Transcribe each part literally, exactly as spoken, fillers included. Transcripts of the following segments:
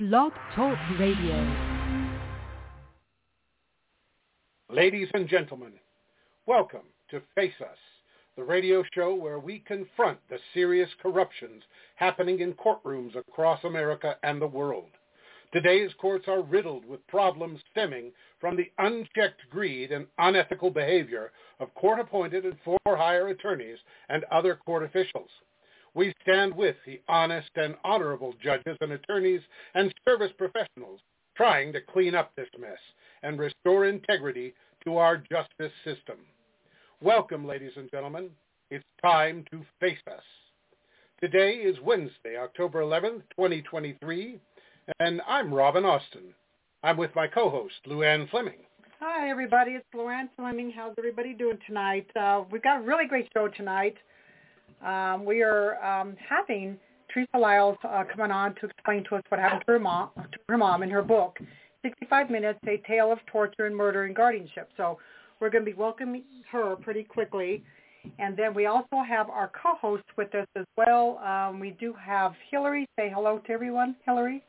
Blog Talk Radio. Ladies and gentlemen, welcome to Face Us, the radio show where we confront the serious corruptions happening in courtrooms across America and the world. Today's courts are riddled with problems stemming from the unchecked greed and unethical behavior of court-appointed and for-hire attorneys and other court officials. We stand with the honest and honorable judges and attorneys and service professionals trying to clean up this mess and restore integrity to our justice system. Welcome, ladies and gentlemen. It's time to face us. Today is Wednesday, October eleventh, twenty twenty-three, and I'm Robin Austin. I'm with my co-host, Luann Fleming. Hi, everybody. It's Luann Fleming. How's everybody doing tonight? Uh, we've got a really great show tonight. Um, we are um, having Teresa Lyles uh, coming on to explain to us what happened to her mom, to her mom in her book, sixty-five minutes, A Tale of Torture and Murder and Guardianship. So we're going to be welcoming her pretty quickly. And then we also have our co-host with us as well. Um, we do have Hillary. Say hello to everyone, Hillary.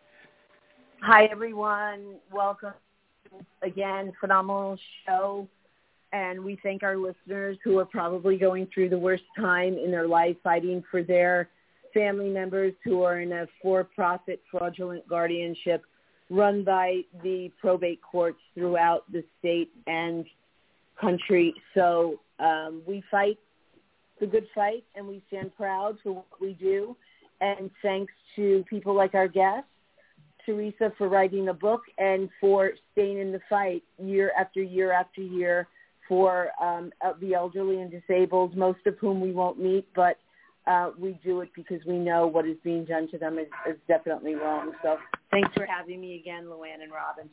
Hi, everyone. Welcome again. Phenomenal show. And we thank our listeners who are probably going through the worst time in their life fighting for their family members who are in a for-profit fraudulent guardianship run by the probate courts throughout the state and country. So um, we fight the good fight, and we stand proud for what we do. And thanks to people like our guest, Teresa, for writing the book and for staying in the fight year after year after year for um, the elderly and disabled, most of whom we won't meet, but uh, we do it because we know what is being done to them is, is definitely wrong. So thanks for having me again, Luann and Robin.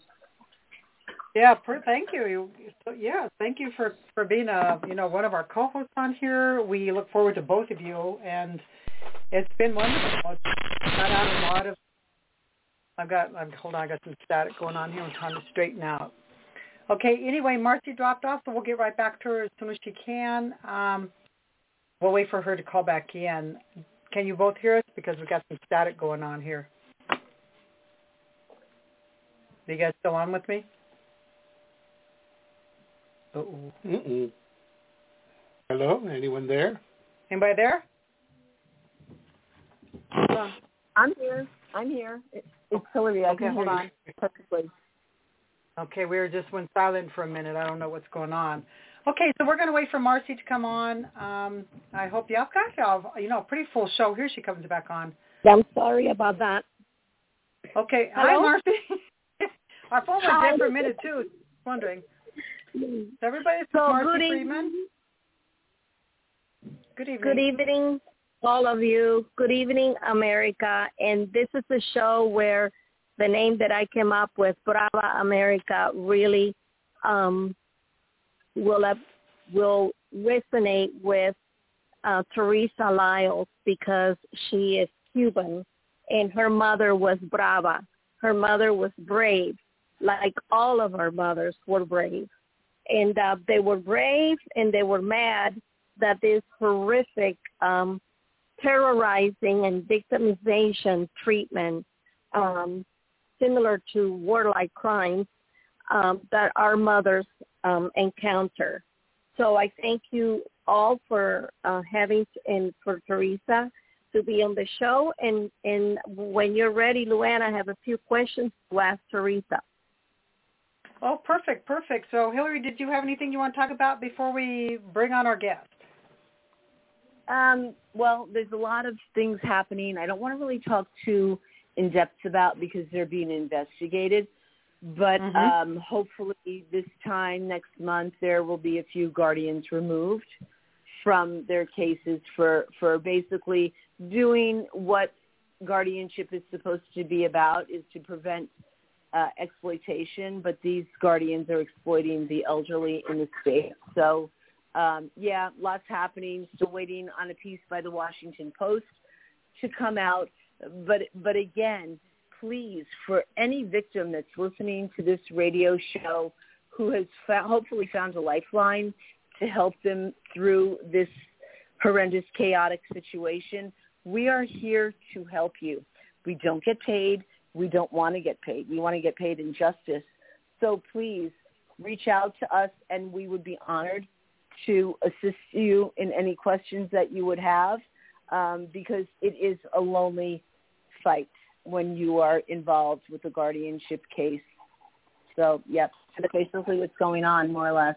Yeah, per, thank you. you so, yeah, thank you for, for being a you know one of our co-hosts on here. We look forward to both of you, and it's been wonderful. I've got out a lot of. I've got. I'm, hold on, I got some static going on here. I'm trying to straighten out. Okay, anyway, Marcy dropped off, so we'll get right back to her as soon as she can. Um, we'll wait for her to call back in. Can you both hear us? Because we've got some static going on here. Are you guys still on with me? Uh-oh. Mm-mm. Hello? Anyone there? Anybody there? Hold on. I'm here. I'm here. It's, it's Hillary. I okay, can hold hear on. you perfectly. Okay, we were just went silent for a minute. I don't know what's going on. Okay, so we're going to wait for Marcy to come on. Um, I hope y'all got y'all, you know, a pretty full show. Here she comes back on. I'm sorry about that. Okay, Hello? hi, Marcy. Our phone went Hi. dead for a minute, too. Just wondering. Is everybody So Marcy good Freeman? evening. Good evening. Good evening, all of you. Good evening, America. And this is a show where the name that I came up with, Brava America, really um, will have, will resonate with uh, Teresa Lyles because she is Cuban and her mother was brava. Her mother was brave, like all of our mothers were brave. And uh, they were brave and they were mad that this horrific um, terrorizing and victimization treatment um, similar to war-like crimes um, that our mothers um, encounter. So I thank you all for uh, having, and for Teresa to be on the show. And, and when you're ready, Luann, I have a few questions to ask Teresa. Oh, perfect, perfect. So, Hillary, did you have anything you want to talk about before we bring on our guest? Um, well, there's a lot of things happening. I don't want to really talk too in depth about because they're being investigated, but mm-hmm. um, hopefully this time next month there will be a few guardians removed from their cases for, for basically doing what guardianship is supposed to be about, is to prevent uh, exploitation, but these guardians are exploiting the elderly in the state. So um, yeah, lots happening. Still waiting on a piece by the Washington Post to come out. But but again, please, for any victim that's listening to this radio show who has found, hopefully found a lifeline to help them through this horrendous, chaotic situation, we are here to help you. We don't get paid. we don't want to get paid. We want to get paid in justice. So please reach out to us, and we would be honored to assist you in any questions that you would have, um, because it is a lonely fight when you are involved with a guardianship case. So, yep, that's basically what's going on, more or less.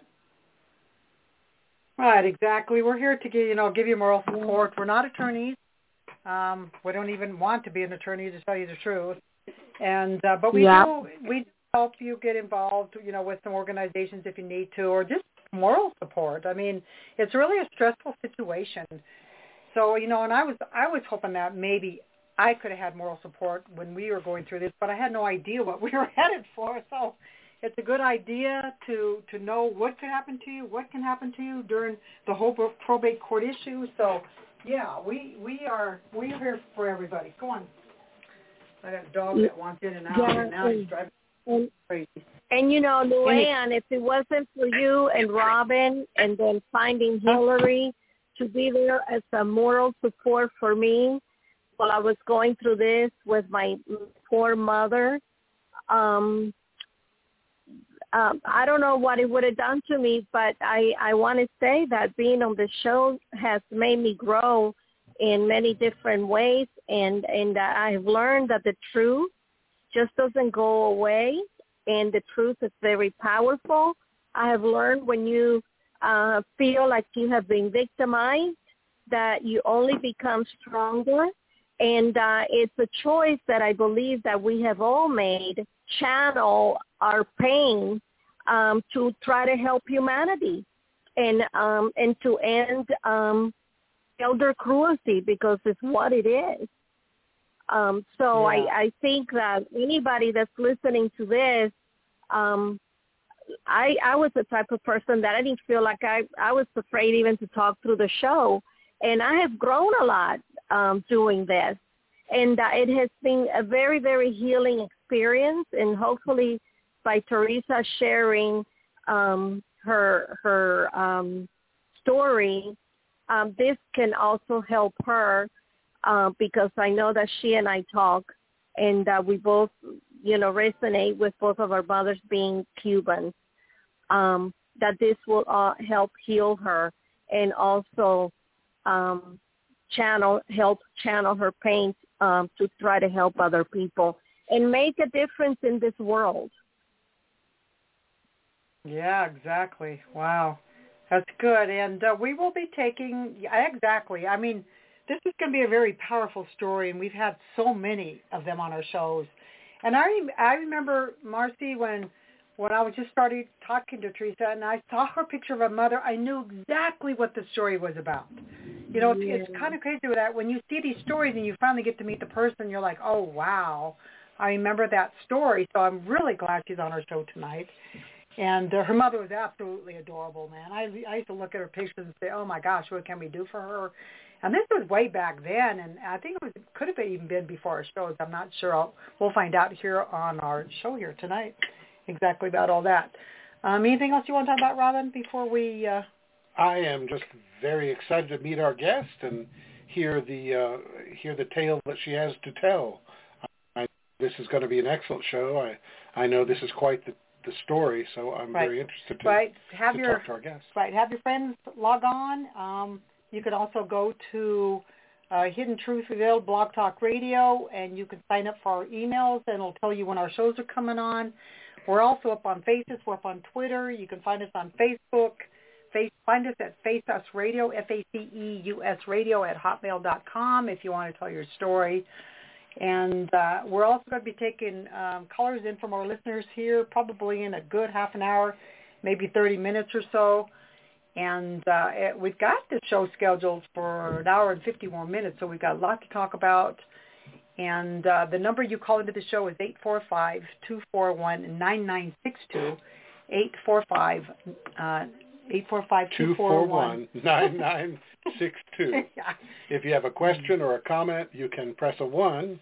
Right, exactly. We're here to give you know give you moral support. We're not attorneys. Um, we don't even want to be an attorney, to tell you the truth. And uh, but we yeah. do we help you get involved, you know, with some organizations if you need to, or just moral support. I mean, it's really a stressful situation. So you know, and I was I was hoping that maybe I could have had moral support when we were going through this, but I had no idea what we were headed for. So it's a good idea to, to know what could happen to you, what can happen to you during the whole probate court issue. So, yeah, we we are we are here for everybody. Go on. I got a dog that wants in and out, yeah, and now and, he's driving and, crazy. And, you know, Luann, if it wasn't for you and Robin and then finding Hillary to be there as a moral support for me while I was going through this with my poor mother, um, Um, I don't know what it would have done to me, but I, I want to say that being on the show has made me grow in many different ways, and, and I've learned that the truth just doesn't go away, and the truth is very powerful. I have learned when you uh, feel like you have been victimized, that you only become stronger, and uh, it's a choice that I believe that we have all made, channel our pain um, to try to help humanity and um, and to end um, elder cruelty, because it's what it is. Um, so yeah. I, I think that anybody that's listening to this, um, I, I was the type of person that I didn't feel like I, I was afraid even to talk through the show. And I have grown a lot um, doing this. And uh, it has been a very, very healing experience. And hopefully by Teresa sharing um, her her um, story, um, this can also help her uh, because I know that she and I talk, and uh, we both, you know, resonate with both of our mothers being Cuban, um, that this will uh, help heal her and also um, channel help channel her pain um, to try to help other people and make a difference in this world. Yeah, exactly. Wow. That's good. And uh, we will be taking, yeah, exactly. I mean, this is going to be a very powerful story, and we've had so many of them on our shows. And I I remember, Marcy, when when I was just started talking to Teresa, and I saw her picture of her mother, I knew exactly what the story was about. You know, yeah. it's, it's kind of crazy with that. When you see these stories and you finally get to meet the person, you're like, oh, wow, I remember that story. So I'm really glad she's on our show tonight. And uh, her mother was absolutely adorable, man. I, I used to look at her pictures and say, oh, my gosh, what can we do for her? And this was way back then, and I think it was could have even been before our shows. I'm not sure. I'll, we'll find out here on our show here tonight exactly about all that. Um, anything else you want to talk about, Robin, before we... Uh... I am just very excited to meet our guest and hear the uh, hear the tale that she has to tell. I, this is going to be an excellent show. I, I know this is quite the the story, so I'm right. very interested to, right. have to your, talk to our guests. Right. Have your friends log on. Um, you can also go to uh, Hidden Truth Revealed Blog Talk Radio, and you can sign up for our emails, and it'll tell you when our shows are coming on. We're also up on Facebook. We're up on Twitter. You can find us on Facebook. Face, find us at Face Us Radio, F A C E U S Radio at hotmail dot com if you want to tell your story. And uh, we're also going to be taking um, callers in from our listeners here probably in a good half an hour, maybe thirty minutes or so. And uh, it, we've got the show scheduled for an hour and fifty more minutes, so we've got a lot to talk about. And uh, the number you call into the show is eight four five, two four one, nine nine six two, eight four five, uh, eight four five, two four one, nine nine six two. Yeah. If you have a question or a comment, you can press a one,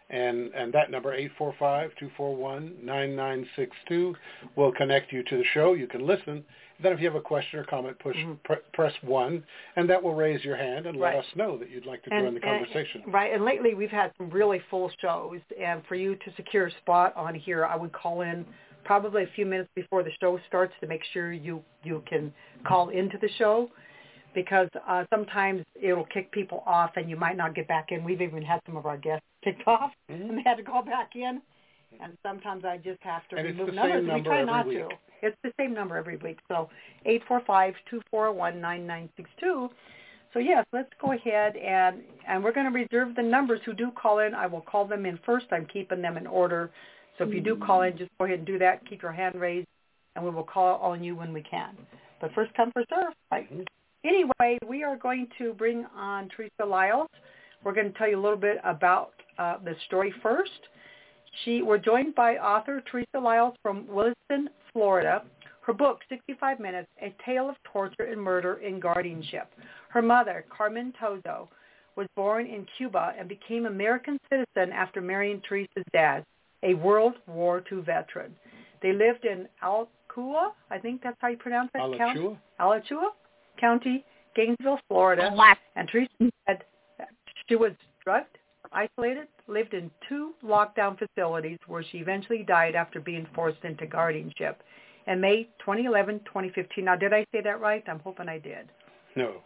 And and that number, eight four five, two four one, nine nine six two, will connect you to the show. You can listen. Then if you have a question or comment, push mm-hmm. pr- press one, and that will raise your hand and right. let us know that you'd like to and, join the conversation. And, right, and lately we've had some really full shows, and for you to secure a spot on here, I would call in probably a few minutes before the show starts to make sure you, you can call into the show, because uh, sometimes it'll kick people off and you might not get back in. We've even had some of our guests kicked off mm-hmm. and they had to call back in. And sometimes I just have to and remove it's the numbers. Same number we try every not week. to. It's the same number every week. So eight four five, two four one, nine nine six two. So yes, let's go ahead and, and we're going to reserve the numbers who do call in. I will call them in first. I'm keeping them in order. So if you do call in, just go ahead and do that. Keep your hand raised, and we will call on you when we can. But first come, first serve. Right? Anyway, we are going to bring on Teresa Lyles. We're going to tell you a little bit about uh, the story first. She, we're joined by author Teresa Lyles from Williston, Florida. Her book, sixty-five minutes, A Tale of Torture and Murder in Guardianship. Her mother, Carmen Tozo, was born in Cuba and became American citizen after marrying Teresa's dad, a World War Two veteran. They lived in Alachua, I think that's how you pronounce it. Alachua? Alachua County, Gainesville, Florida. And Teresa said she was drugged, isolated, lived in two lockdown facilities where she eventually died after being forced into guardianship in May twenty eleven, twenty fifteen. Now, did I say that right? I'm hoping I did. No.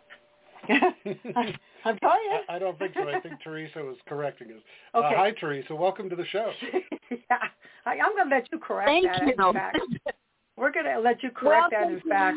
I'm telling you. I, I don't think so. I think Teresa was correcting us. Okay. Uh, hi, Teresa. Welcome to the show. yeah. I, I'm going to let you correct Thank that. you. In fact, we're going to let you correct Welcome, that. In fact.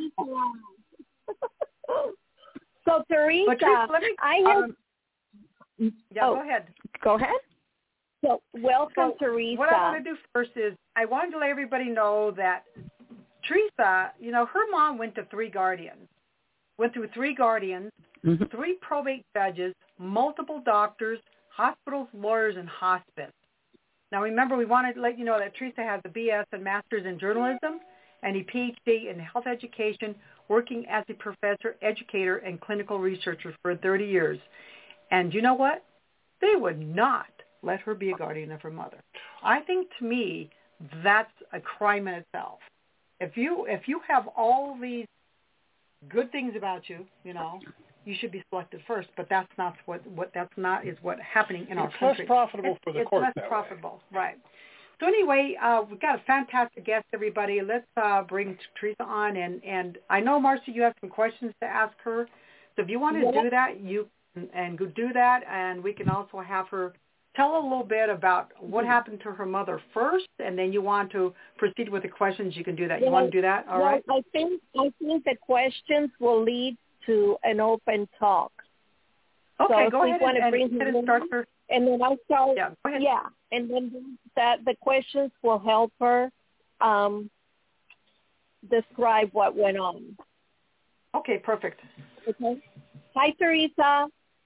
So, Teresa, but Teresa, let me, I have... Um, yeah, oh, go ahead. Go ahead. So, welcome, so Teresa. What I want to do first is I wanted to let everybody know that Teresa, you know, her mom went to three guardians, went through three guardians, mm-hmm. three probate judges, multiple doctors, hospitals, lawyers, and hospice. Now, remember, we wanted to let you know that Teresa has a B S and Master's in Journalism and a P H D in Health Education, working as a professor, educator, and clinical researcher for thirty years. And you know what? They would not let her be a guardian of her mother. I think, to me, that's a crime in itself. If you if you have all these good things about you, you know, you should be selected first. But that's not what what that's not is what happening in it's our country. It's less profitable it's, for the it's court. It's less profitable, way. Right? So anyway, uh, we've got a fantastic guest, everybody. Let's uh, bring Teresa on, and and I know, Marcy, you have some questions to ask her. So if you want to yeah. do that, you can, and go do that, and we can also have her tell a little bit about what happened to her mother first, and then you want to proceed with the questions, you can do that. You well, want to do that? All well, right? I think I think the questions will lead to an open talk. Okay, so go ahead and, and, and start her. And then I'll start. Yeah, go ahead. Yeah, and then that the questions will help her um, describe what went on. Okay, perfect. Okay. Hi, Teresa.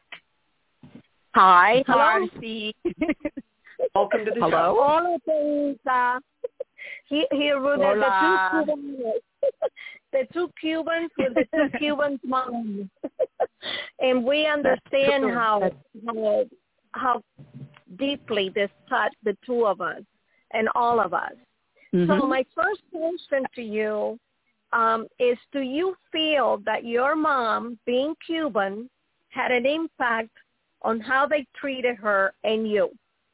Hi, Hello. Marcy. Welcome to the Hello. show. Hola, Teresa. Here, here with the, the two Cubans, the two Cubans with the two Cubans' moms, and we understand how how how deeply this touched the two of us and all of us. Mm-hmm. So my first question to you um, is: do you feel that your mom, being Cuban, had an impact on how they treated her and you?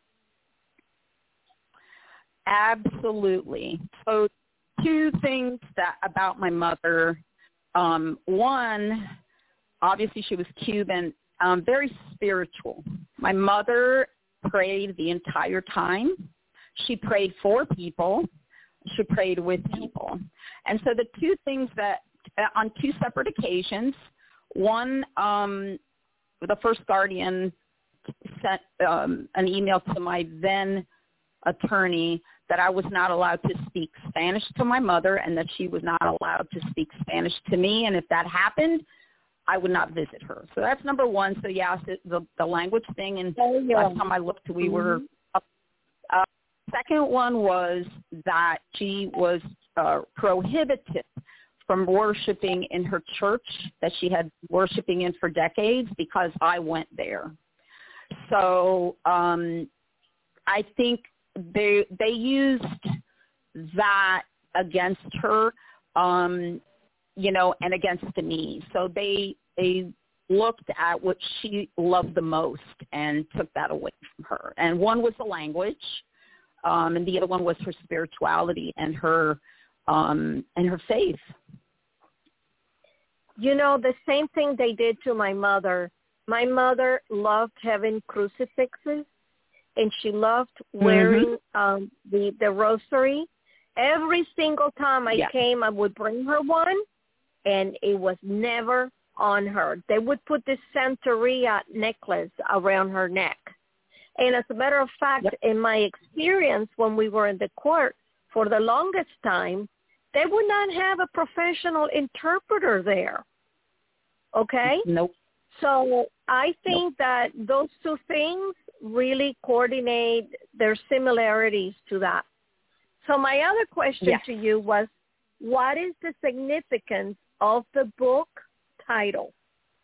Absolutely. So two things that about my mother. Um, one, obviously she was Cuban, um, very spiritual. My mother prayed the entire time. She prayed for people. She prayed with people. And so the two things that, uh, on two separate occasions, one, um, the first guardian sent um, an email to my then attorney that I was not allowed to speak Spanish to my mother and that she was not allowed to speak Spanish to me. And if that happened, I would not visit her. So that's number one. So, yeah, the, the language thing. And oh, yeah. last time I looked, we mm-hmm. were up. Uh, second one was that she was uh, prohibited from worshiping in her church that she had worshiping in for decades because I went there. So um, I think they they used that against her, um, you know, and against me. So they they looked at what she loved the most and took that away from her. And one was the language, um, and the other one was her spirituality and her um, and her faith. You know, the same thing they did to my mother. My mother loved having crucifixes, and she loved wearing mm-hmm. um, the, the rosary. Every single time I yeah. came, I would bring her one, and it was never on her. They would put this Santeria necklace around her neck. And as a matter of fact, yep. in my experience when we were in the court, for the longest time, they would not have a professional interpreter there. Okay? Nope. So I think nope. that those two things really coordinate their similarities to that. So my other question yes. to you was, what is the significance of the book title?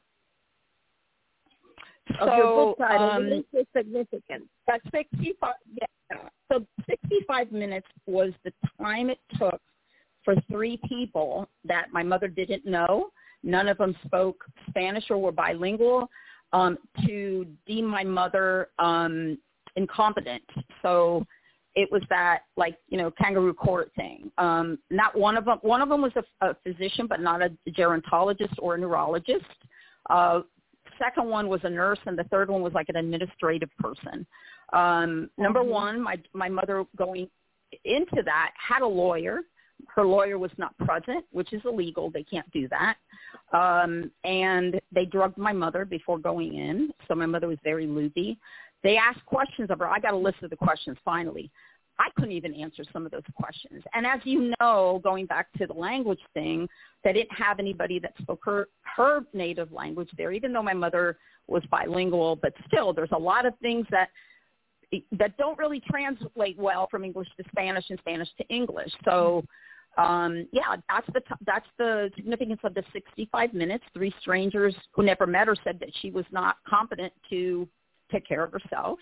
So, of your book title, um, what is the significance? That sixty-five, yeah. So sixty-five minutes was the time it took for three people that my mother didn't know. None of them spoke Spanish or were bilingual, um, to deem my mother um, incompetent. So it was that, like, you know, kangaroo court thing. Um, not one of them. One of them was a, a physician, but not a gerontologist or a neurologist. Uh, second one was a nurse, and the third one was like an administrative person. Um, number mm-hmm. one, my my mother going into that had a lawyer. Her lawyer was not present, which is illegal. They can't do that. Um, and they drugged my mother before going in, so my mother was very loopy. They asked questions of her. I got a list of the questions finally. I couldn't even answer some of those questions. And as you know, going back to the language thing, they didn't have anybody that spoke her, her native language there, even though my mother was bilingual. But still, there's a lot of things that that don't really translate well from English to Spanish and Spanish to English. So, um, yeah, that's the t- that's the significance of the sixty-five minutes. Three strangers who never met her said that she was not competent to take care of herself.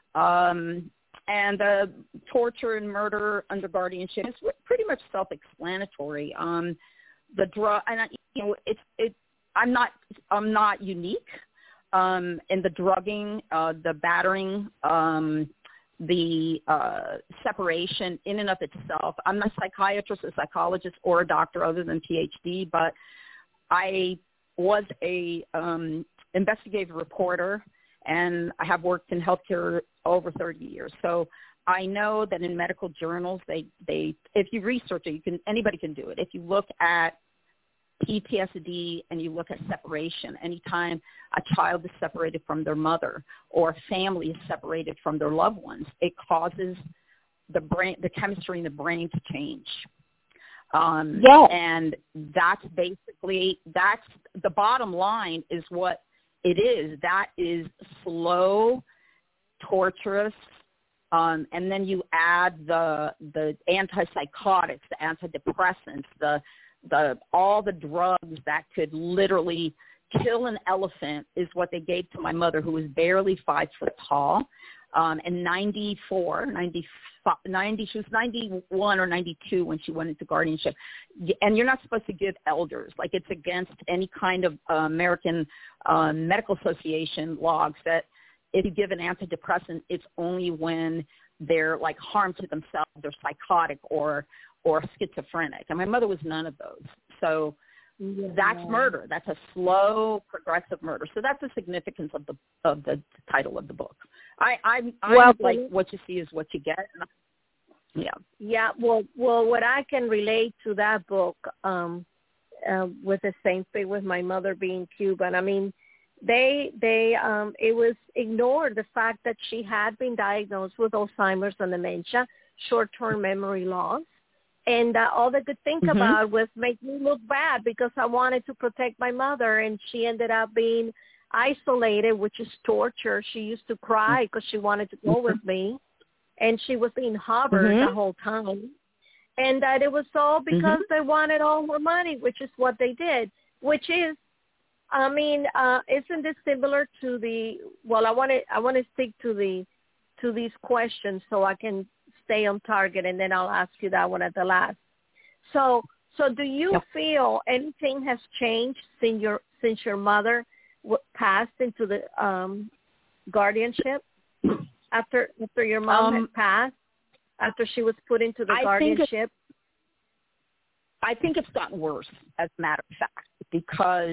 Um, and the torture and murder under guardianship is pretty much self-explanatory. Um, the drug, and I, you know, it's it. I'm not I'm not unique. Um, in the drugging, uh, the battering, um, the uh, separation in and of itself. I'm not a psychiatrist, a psychologist, or a doctor other than P H D, but I was a um, investigative reporter, and I have worked in healthcare over thirty years. So I know that in medical journals, they, they if you research it, you can anybody can do it. If you look at P T S D and you look at separation, anytime a child is separated from their mother or a family is separated from their loved ones, it causes the brain, the chemistry in the brain to change. Um, yeah. And that's basically, that's the bottom line is what it is. That is slow, torturous, um, and then you add the the antipsychotics, the antidepressants, the the all the drugs that could literally kill an elephant is what they gave to my mother, who was barely five foot tall, um, and ninety-four, ninety-five, ninety, she was ninety-one or ninety-two when she went into guardianship. And you're not supposed to give elders. Like, it's against any kind of uh, American uh, Medical Association logs that if you give an antidepressant, it's only when they're like harm to themselves, they're psychotic or or schizophrenic. And my mother was none of those. So yeah. That's murder. That's a slow, progressive murder. So that's the significance of the of the title of the book. I, I'm, I'm well, like, what you see is what you get. Yeah. Yeah. Well, well, what I can relate to that book um, uh, with the same thing with my mother being Cuban. I mean, they they um, it was ignored the fact that she had been diagnosed with Alzheimer's and dementia, short-term memory loss. And uh, all they could think mm-hmm. about was make me look bad because I wanted to protect my mother, and she ended up being isolated, which is torture. She used to cry because she wanted to go with me, and she was being harbored mm-hmm. the whole time. And that uh, it was all because mm-hmm. they wanted all her money, which is what they did, which is, I mean, uh, isn't this similar to the, well, I want to I want to stick to the to these questions so I can stay on target, and then I'll ask you that one at the last. So, so do you yep. feel anything has changed since your since your mother w- passed into the um, guardianship after after your mom um, had passed, after she was put into the I guardianship? Think I think it's gotten worse, as a matter of fact, because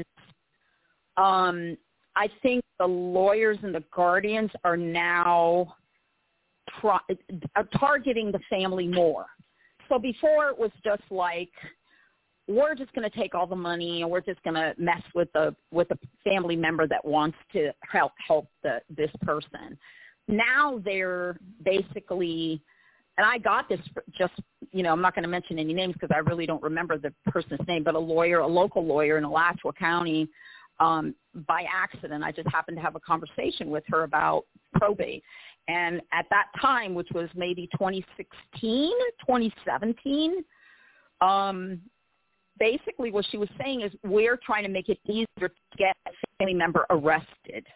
um, I think the lawyers and the guardians are now try, are targeting the family more. So before it was just like, we're just going to take all the money and we're just going to mess with the with the family member that wants to help help the, this person. Now they're basically, and I got this just, you know, I'm not going to mention any names because I really don't remember the person's name, but a lawyer, a local lawyer in Alachua County, um, by accident, I just happened to have a conversation with her about probate. And at that time, which was maybe twenty sixteen, twenty seventeen, um, basically what she was saying is we're trying to make it easier to get a family member arrested.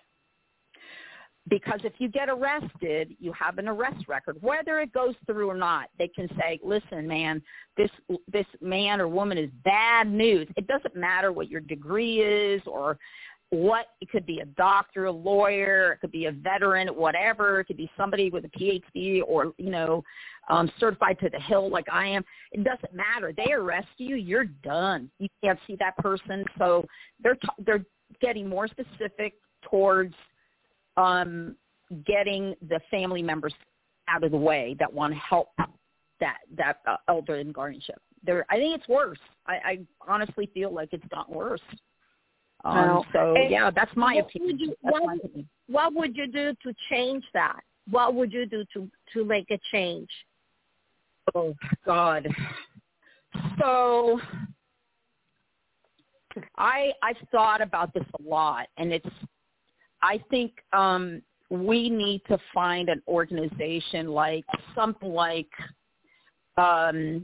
Because if you get arrested, you have an arrest record. Whether it goes through or not, they can say, listen, man, this this man or woman is bad news. It doesn't matter what your degree is or what. It could be a doctor, a lawyer, it could be a veteran, whatever. It could be somebody with a P H D or, you know, um, certified to the hill like I am. It doesn't matter. They arrest you, you're done. You can't see that person. So they're t- they're getting more specific towards um, getting the family members out of the way that want to help that that uh, elder in guardianship. They're, I think it's worse. I, I honestly feel like it's gotten worse. Um, wow. So, and yeah, that's my what opinion. Would you, that's what, my opinion. What would you do to change that? What would you do to, to make a change? Oh, God. So I, I've thought about this a lot, and it's, I think um, we need to find an organization like something like um,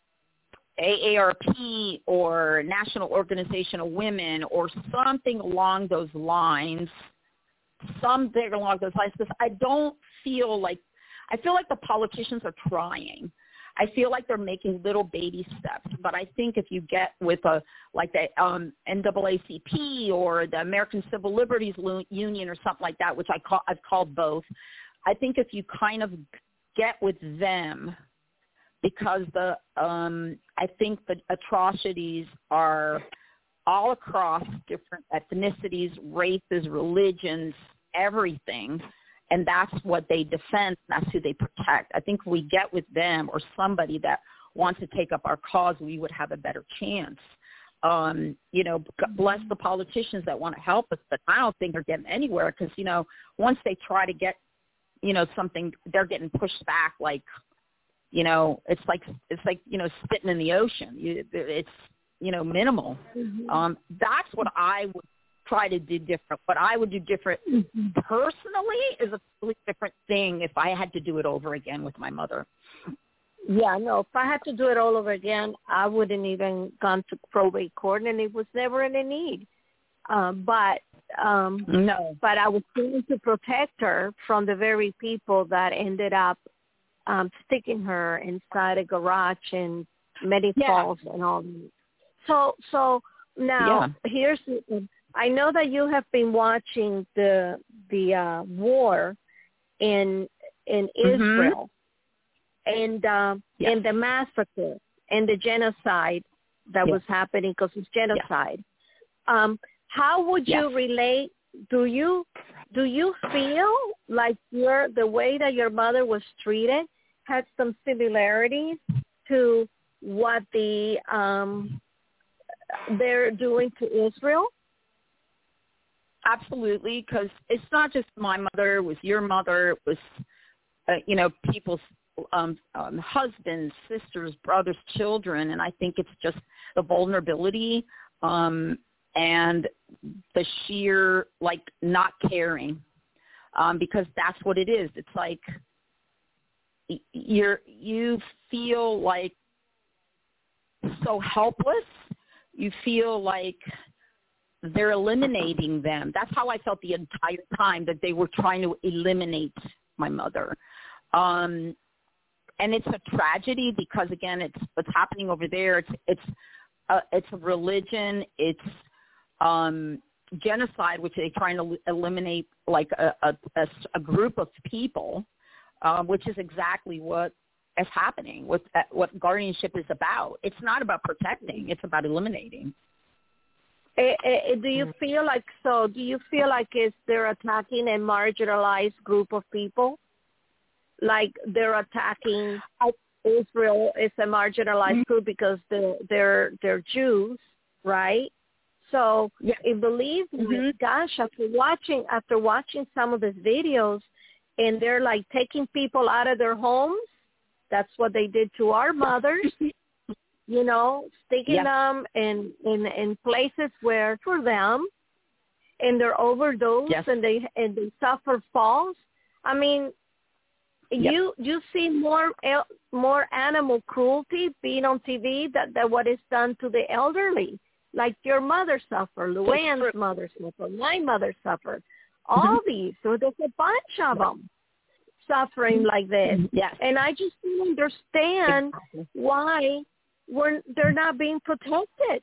A A R P or National Organization of Women or something along those lines, something along those lines, because I don't feel like, I feel like the politicians are trying. I feel like they're making little baby steps, but I think if you get with a like the um, N double A C P or the American Civil Liberties Union or something like that, which I call, I've called both, I think if you kind of get with them, because the um, I think the atrocities are all across different ethnicities, races, religions, everything. And that's what they defend. That's who they protect. I think if we get with them or somebody that wants to take up our cause, we would have a better chance. Um, you know, bless the politicians that want to help us, but I don't think they're getting anywhere because, you know, once they try to get, you know, something, they're getting pushed back like, you know, it's like, it's like, you know, spitting in the ocean. You, it's, you know, minimal. Mm-hmm. Um, that's what I would try to do different. What I would do different mm-hmm. personally is a completely different thing if I had to do it over again with my mother. Yeah, no, if I had to do it all over again, I wouldn't even gone to probate court, and it was never any need. Uh, but um, no, but I was trying to protect her from the very people that ended up um, sticking her inside a garage in Many yeah. Falls and all. So, so now yeah. here's. I know that you have been watching the the uh, war in in Israel mm-hmm. and uh, yeah. and the massacre and the genocide that yeah. was happening because it's genocide. Yeah. Um, how would yeah. you relate? Do you do you feel like your the way that your mother was treated had some similarities to what the um, they're doing to Israel? Absolutely, because it's not just my mother, it was your mother, it was, uh, you know, people's um, um, husbands, sisters, brothers, children, and I think it's just the vulnerability um, and the sheer, like, not caring, um, because that's what it is. It's like you're you feel like so helpless. You feel like they're eliminating them. That's how I felt the entire time, that they were trying to eliminate my mother. Um, and it's a tragedy because, again, it's what's happening over there. It's it's a, it's a religion. It's um, genocide, which they're trying to eliminate like a, a, a, a group of people, um, which is exactly what is happening, what, what guardianship is about. It's not about protecting. It's about eliminating. Uh, uh, do you feel like so? Do you feel like is they're attacking a marginalized group of people? Like they're attacking Israel is a marginalized mm-hmm. group because they're they're they're Jews, right? So, yeah. I believe me, mm-hmm. gosh, after watching after watching some of these videos, and they're like taking people out of their homes. That's what they did to our mothers. You know, sticking yeah. them in, in in places where for them, and they're overdosed yes. and they and they suffer falls. I mean, yep. you you see more el- more animal cruelty being on T V that, that what is done to the elderly. Like your mother suffered, Luann's mother suffered, my mother suffered. All mm-hmm. these, so there's a bunch of them suffering like this. Yeah. And I just don't understand exactly. why. We're, they're not being protected.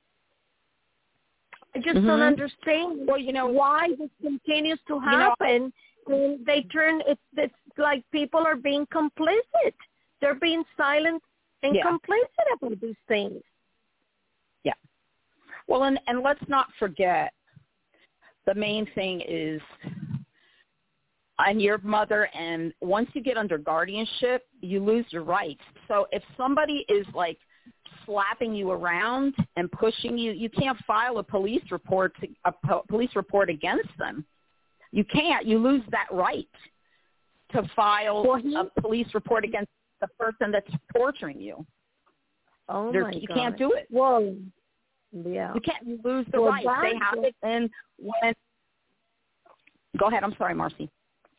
I just mm-hmm. don't understand. Well, you know why this continues to happen. You know, and they turn it's it's like people are being complicit. They're being silent and yeah. complicit about these things. Yeah. Well, and and let's not forget the main thing is, and your mother, and once you get under guardianship, you lose your rights. So if somebody is like slapping you around and pushing you, you can't file a police report to, a po- police report against them. You can't. You lose that right to file well, he, a police report against the person that's torturing you. Oh There's, my you God. can't do it. Well, yeah. You can't. You lose the well, right. They have it. And when go ahead. I'm sorry, Marcy.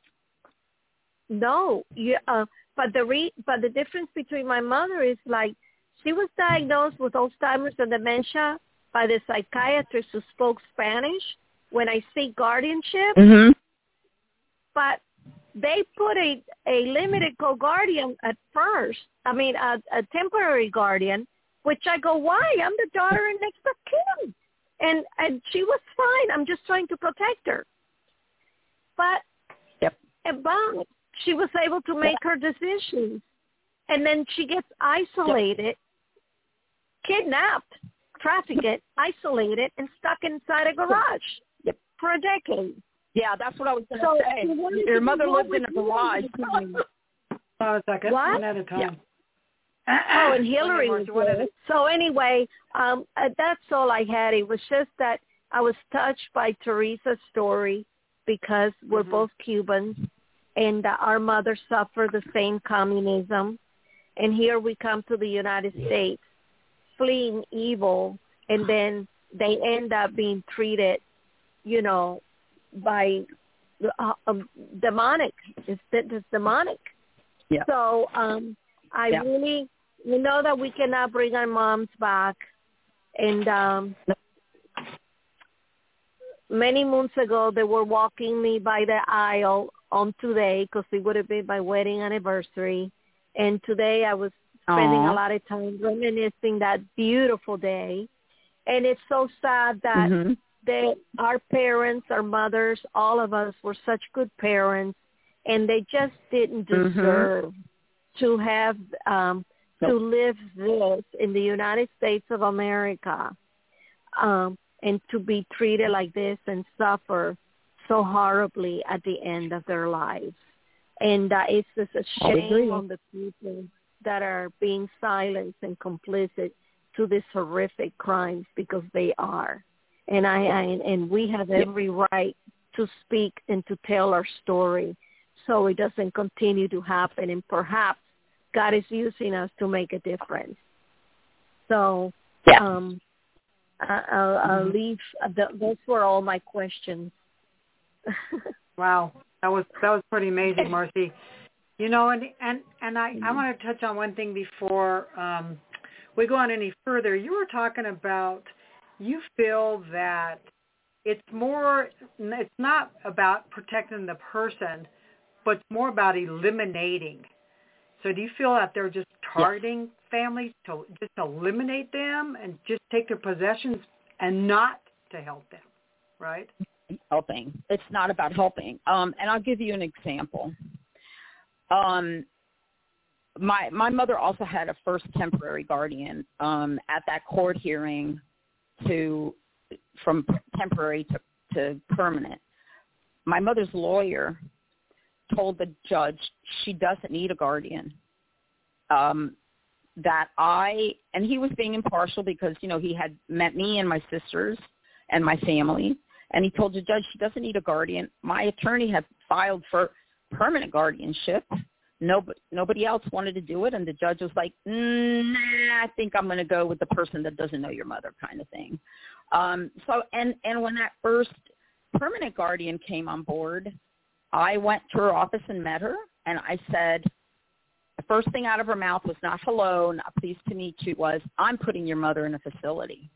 No, yeah, uh, but the re- but the difference between my mother is like she was diagnosed with Alzheimer's and dementia by the psychiatrist who spoke Spanish when I seek guardianship. Mm-hmm. But they put a, a limited co-guardian at first. I mean, a, a temporary guardian, which I go, why? I'm the daughter and next of kin. And, and she was fine. I'm just trying to protect her. But, yep. but she was able to make her decisions. And then she gets isolated, yep. kidnapped, trafficked, isolated, and stuck inside a garage yep. for a decade. Yeah, that's what I was going to so say. Your mother lived in a garage. Hold on a second. What? One at a time. Yeah. Oh, and Hillary was there. So anyway, um, uh, that's all I had. It was just that I was touched by Teresa's story because we're mm-hmm. both Cubans, and uh, our mother suffered the same communism. And here we come to the United States, fleeing evil, and then they end up being treated, you know, by uh, um, demonic. It's, it's demonic. Yeah. So um, I yeah. really, we know that we cannot bring our moms back. And um, many months ago, they were walking me by the aisle on today because it would have been my wedding anniversary. And today I was spending Aww. a lot of time reminiscing that beautiful day. And it's so sad that mm-hmm. they, our parents, our mothers, all of us were such good parents, and they just didn't deserve mm-hmm. to have, um, nope. to live this in the United States of America, um, and to be treated like this and suffer so horribly at the end of their lives. And uh, it's just a shame on the people that are being silenced and complicit to these horrific crimes, because they are. And I, I and we have every right to speak and to tell our story so it doesn't continue to happen. And perhaps God is using us to make a difference. So yeah. um, I, I'll, I'll mm-hmm. leave. Those were all my questions. Wow. That was that was pretty amazing, Marcy. You know, and and, and I, I want to touch on one thing before um, we go on any further. You were talking about, you feel that it's more, it's not about protecting the person, but it's more about eliminating. So do you feel that they're just targeting yes. families to just eliminate them and just take their possessions and not to help them, right? Helping. It's not about helping. Um, and I'll give you an example. Um, my my mother also had a first temporary guardian um, at that court hearing to from temporary to, to permanent. My mother's lawyer told the judge she doesn't need a guardian. Um, that I, and he was being impartial because, you know, he had met me and my sisters and my family, and he told the judge she doesn't need a guardian. My attorney had filed for permanent guardianship. Nobody, nobody else wanted to do it, and the judge was like, mm, nah, I think I'm going to go with the person that doesn't know your mother kind of thing. Um, so, and, and when that first permanent guardian came on board, I went to her office and met her, and I said, the first thing out of her mouth was not hello, not pleased to meet you, was I'm putting your mother in a facility.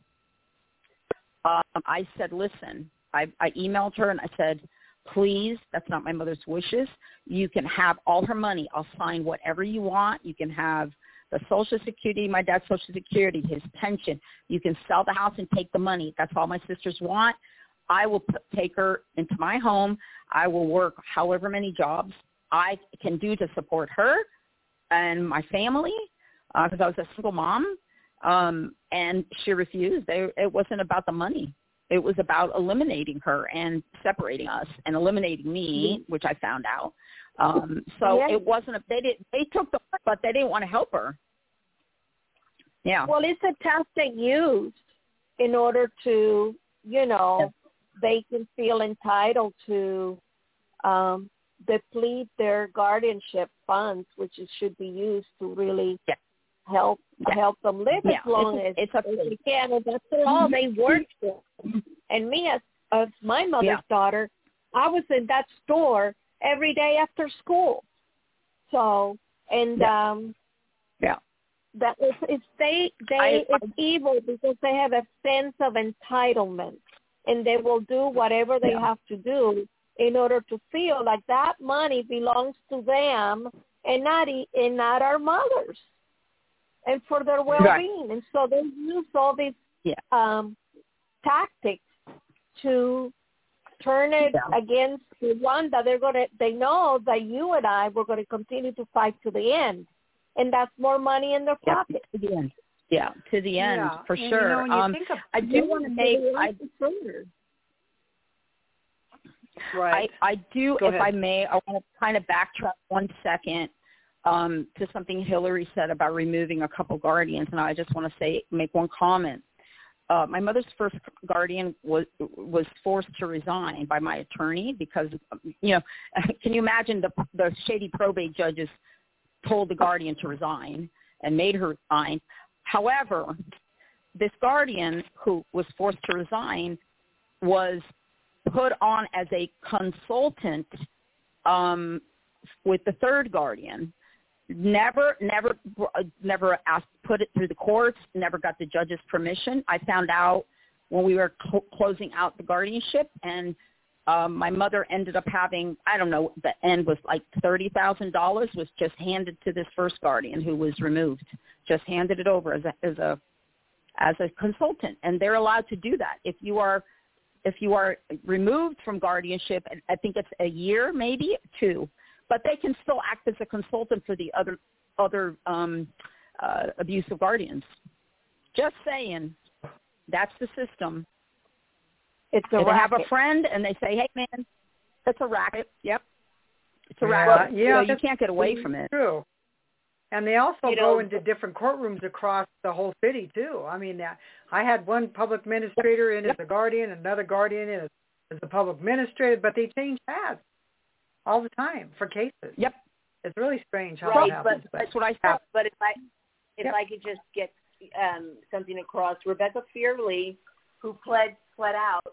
Um, I said, listen, I, I emailed her and I said, please, that's not my mother's wishes. You can have all her money. I'll sign whatever you want. You can have the Social Security, my dad's Social Security, his pension. You can sell the house and take the money. That's all my sisters want. I will put, take her into my home. I will work however many jobs I can do to support her and my family, because uh, I was a single mom, um, and she refused. They, it wasn't about the money. It was about eliminating her and separating us and eliminating me, which I found out. Um, so yeah. it wasn't a, they did they took the but they didn't want to help her. Yeah. Well, it's a tactic used in order to, you know, they can feel entitled to um, deplete their guardianship funds, which is, should be used to really yeah. help yeah. help them live yeah. as long it's, as, it's as they can. And that's all they worked for. And me, as, as my mother's yeah. daughter, I was in that store every day after school. So, and yeah, um, yeah. that it's, it's they they I, it's I, evil because they have a sense of entitlement, and they will do whatever they yeah. have to do in order to feel like that money belongs to them and not and not our mothers, and for their well-being. Right. And so they use all these yeah. um, tactics to turn it yeah. against the one that they're going to, they know that you and I were going to continue to fight to the end. And that's more money in their yeah. pocket. To the end. Yeah, to the end, yeah. for and, sure. You know, um, I do want to make, I, right. I, I do, Go if ahead. I may, I want to kind of backtrack one second um, to something Hillary said about removing a couple guardians. And I just want to say, make one comment. Uh, my mother's first guardian was was forced to resign by my attorney because, you know, can you imagine the the shady probate judges told the guardian to resign and made her resign. However, this guardian who was forced to resign was put on as a consultant um, with the third guardian. Never, never, never asked, put it through the courts, never got the judge's permission. I found out when we were cl- closing out the guardianship, and um, my mother ended up having, I don't know, the end was like thirty thousand dollars was just handed to this first guardian who was removed, just handed it over as a, as a, as a consultant. And they're allowed to do that. If you are, if you are removed from guardianship, I think it's a year, maybe two. But they can still act as a consultant for the other other um, uh, abusive guardians. Just saying, that's the system. It's a they racket. have a friend and they say, "Hey, man, that's a racket." Yep, it's a yeah, racket. Yeah, so you can't get away from it. True. And they also you go know, into different courtrooms across the whole city too. I mean, I had one public administrator in yep. as a guardian, another guardian in as, as a public administrator, but they change hats all the time for cases. Yep. It's really strange how right, that happens. But, that's what I said. but if I if yep. I could just get um, something across, Rebecca Fearley, who pled pled out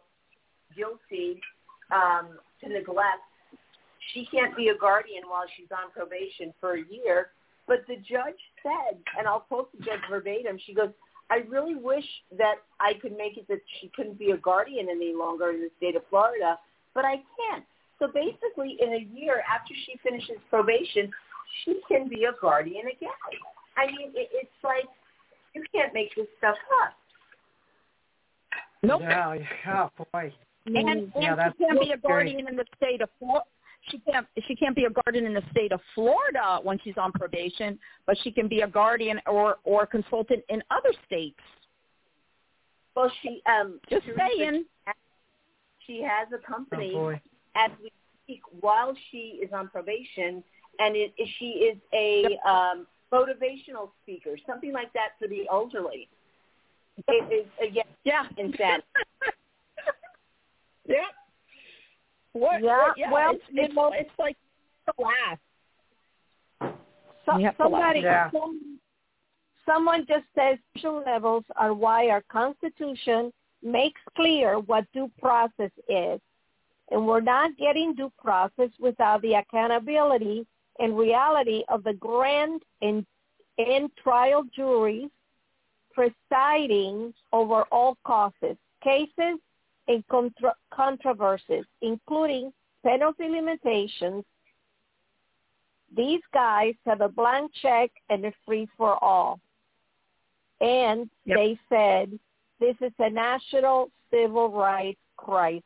guilty um, to neglect, she can't be a guardian while she's on probation for a year. But the judge said, and I'll quote the judge verbatim, she goes, I really wish that I could make it that she couldn't be a guardian any longer in the state of Florida, but I can't. So basically, in a year after she finishes probation, she can be a guardian again. I mean, it, it's like you can't make this stuff up. Nope. Yeah, yeah, boy. And, and yeah, that's she can't be a scary. guardian in the state of Florida. She can't. She can't be a guardian in the state of Florida when she's on probation, but she can be a guardian or or consultant in other states. Well, she um just Teresa, saying. She has a company oh, boy. as we speak while she is on probation, and it, she is a um, motivational speaker, something like that for the elderly. It is uh, yeah, yeah, insanity. yeah. What, yeah, what, yeah, well, it's, it's, you know, it's like the laugh. So, You have to somebody, laugh. Yeah. some, someone just says social levels are why our Constitution makes clear what due process is. And we're not getting due process without the accountability and reality of the grand and, and trial juries presiding over all causes, cases, and contra- controversies, including penalty limitations. These guys have a blank check and a free for all. And Yep. they said this is a national civil rights crisis.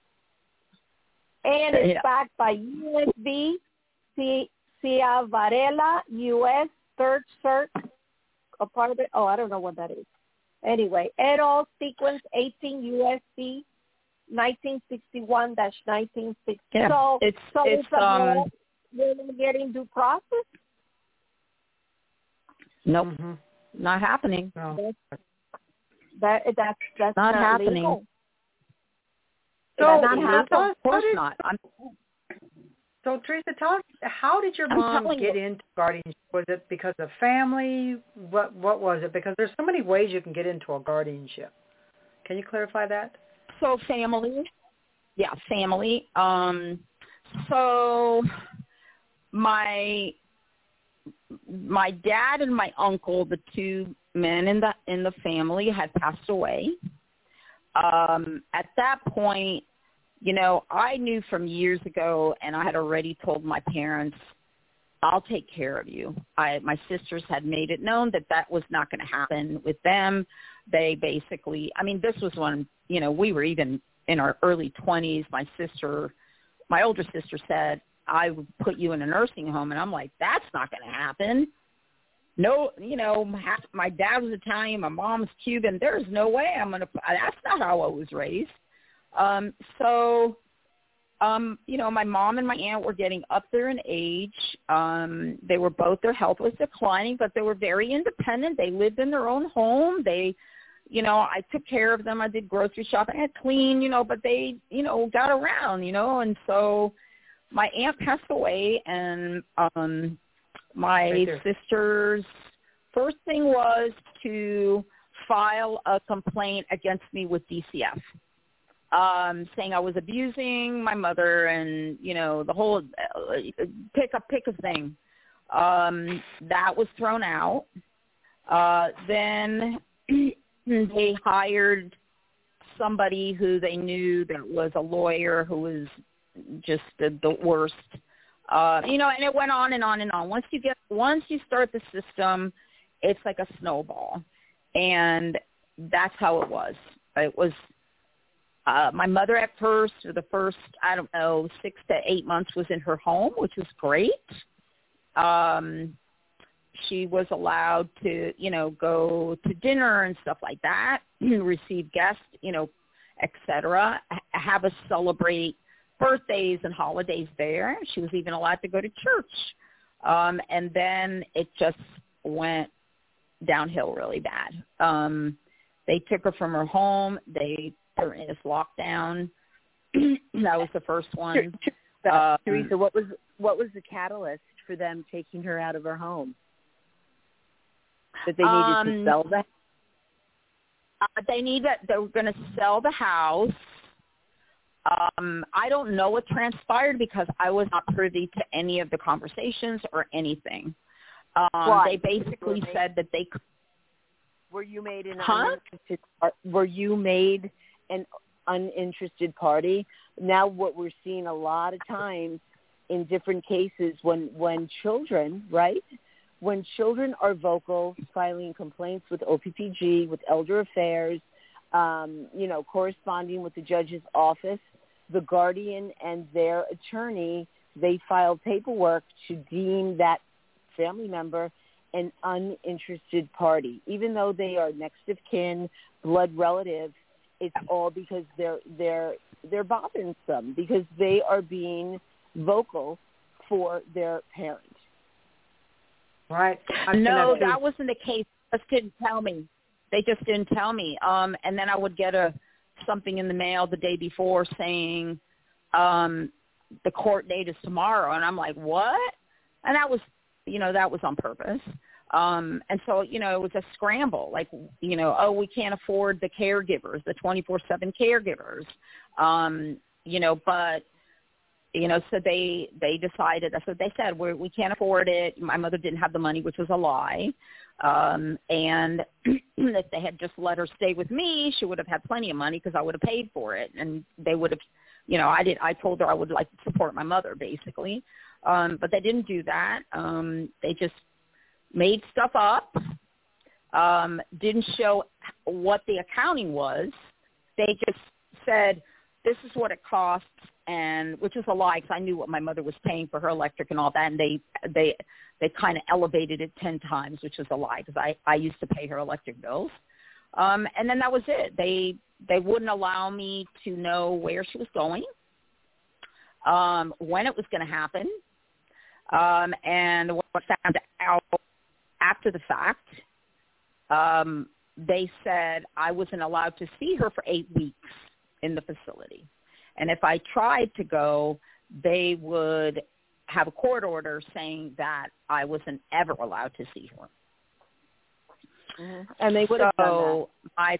And it's Yeah. backed by U S B, C- Cia Varela, U S, Third Circ, a part of it. Oh, I don't know what that is. Anyway, et al. Sequence eighteen U S C nineteen sixty-one dash nineteen sixty. Yeah. So, It's so it's it's a um. We're getting due process? Nope, Mm-hmm. not happening. No. That that's that's Not not, happening. legal. So, That's not so happening. tell us, Of course how did- not. I'm, So, Teresa, tell us, how did your I'm mom telling get you. into guardianship? Was it because of family? What What was it? Because there's so many ways you can get into a guardianship. Can you clarify that? So family, yeah, family. Um, so my my dad and my uncle, the two men in the in the family, had passed away. Um, at that point, you know, I knew from years ago, and I had already told my parents, I'll take care of you. I, my sisters had made it known that that was not going to happen with them. They basically, I mean, this was when, you know, we were even in our early twenties. My sister, my older sister said, I would put you in a nursing home. And I'm like, that's not going to happen. No, you know, my, my dad was Italian, my mom's Cuban. There's no way I'm going to, that's not how I was raised. Um, so, um, you know, my mom and my aunt were getting up there in age. Um, they were both, their health was declining, but they were very independent. They lived in their own home. They, you know, I took care of them. I did grocery shopping. I cleaned, you know, but they, you know, got around, you know, and so my aunt passed away, and um, my Right there. sister's first thing was to file a complaint against me with D C F. Um, saying I was abusing my mother, and, you know, the whole uh, pick a pick a thing. Um, that was thrown out. Uh, then they hired somebody who they knew that was a lawyer who was just the, the worst. Uh, you know, and it went on and on and on. Once you get, once you start the system, it's like a snowball, and that's how it was. It was. Uh, my mother at first, for the first, I don't know, six to eight months was in her home, which was great. Um, she was allowed to, you know, go to dinner and stuff like that, receive guests, you know, et cetera, have us celebrate birthdays and holidays there. She was even allowed to go to church. Um, and then it just went downhill really bad. Um, they took her from her home. They her in this lockdown. That was the first one. Uh, Um, Teresa, what was what was the catalyst for them taking her out of her home? That they needed um, to sell that? Uh, they need that. They were going to sell the house. Um, I don't know what transpired because I was not privy to any of the conversations or anything. Um, Why? they basically Were they- said that they. Were you made an Huh? unlimited, uh, Were you made an uninterested party. Now what we're seeing a lot of times in different cases when, when children, right, when children are vocal, filing complaints with O P P G, with Elder Affairs, um, you know, corresponding with the judge's office, the guardian and their attorney, they file paperwork to deem that family member an uninterested party. Even though they are next of kin, blood relative, it's all because they're they're they're bothering them because they are being vocal for their parent. Right. No, that wasn't the case. They just didn't tell me. They just didn't tell me. Um, and then I would get a something in the mail the day before saying um, the court date is tomorrow, and I'm like, what? And that was, you know, that was on purpose. Um, and so, you know, it was a scramble. Like, you know, oh, we can't afford the caregivers, the twenty-four seven caregivers, um, you know, but. You know, so they, they decided, that's what they said, we we can't afford it. My mother didn't have the money, which was a lie. Um, and if they had just let her stay with me, she would have had plenty of money because I would have paid for it. And they would have, you know, I did. I told her I would like to support my mother, basically. Um, but they didn't do that. Um, they just made stuff up, um, didn't show what the accounting was. They just said, this is what it costs. And which is a lie because I knew what my mother was paying for her electric and all that, and they they they kind of elevated it ten times, which is a lie because I I used to pay her electric bills, um, and then that was it. They they wouldn't allow me to know where she was going, um, when it was going to happen, um, and what I found out after the fact, um, they said I wasn't allowed to see her for eight weeks in the facility. And if I tried to go, they would have a court order saying that I wasn't ever allowed to see her. Mm-hmm. And they would have so done that. My,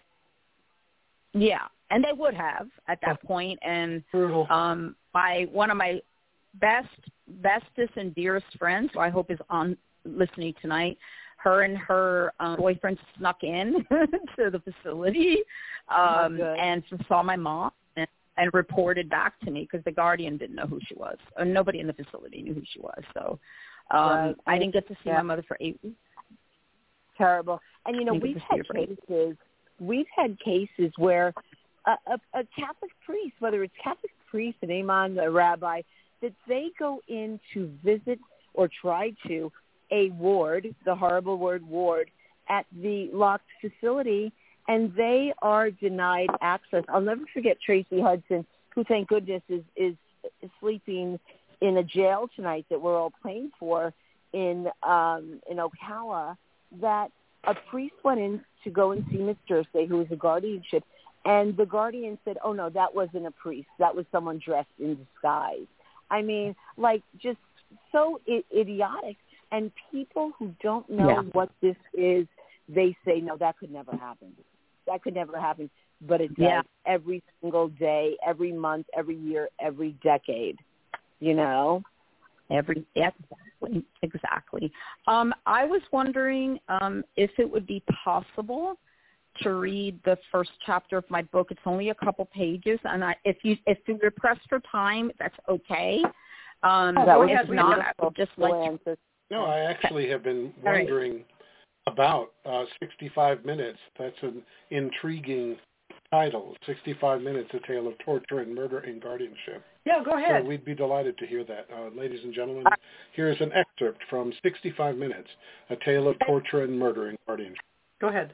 yeah, and they would have at that oh. point. And um, my one of my best, bestest and dearest friends, who I hope is on listening tonight, her and her um, boyfriend snuck in to the facility um, oh, and saw my mom. And reported back to me because the guardian didn't know who she was. Or nobody in the facility knew who she was. So um, right. I didn't get to see yeah. my mother for eight weeks. Terrible. And, you know, we've had cases, we've had cases where a, a, a Catholic priest, whether it's Catholic priest, an imam, a rabbi, that they go in to visit or try to a ward, the horrible word ward, at the locked facility, and they are denied access. I'll never forget Tracy Hudson, who, thank goodness, is, is, is sleeping in a jail tonight that we're all praying for in um, in Ocala, that a priest went in to go and see Miss Dursey, who was a guardianship, and the guardian said, oh, no, that wasn't a priest. That was someone dressed in disguise. I mean, like, just so I- idiotic. And people who don't know yeah. what this is, they say, no, that could never happen. That could never happen, but it does yeah. every single day, every month, every year, every decade, you know? Every Exactly, exactly. Um, I was wondering um, if it would be possible to read the first chapter of my book. It's only a couple pages, and I, if you if you request for time, that's okay. Um, oh, if yes, not, I would just like to... No, I actually have been wondering... Right. About uh, sixty-five minutes. That's an intriguing title, sixty-five minutes, A Tale of Torture and Murder in Guardianship. Yeah, go ahead. So we'd be delighted to hear that. Uh, ladies and gentlemen, here's an excerpt from sixty-five minutes, A Tale of Torture and Murder in Guardianship. Go ahead.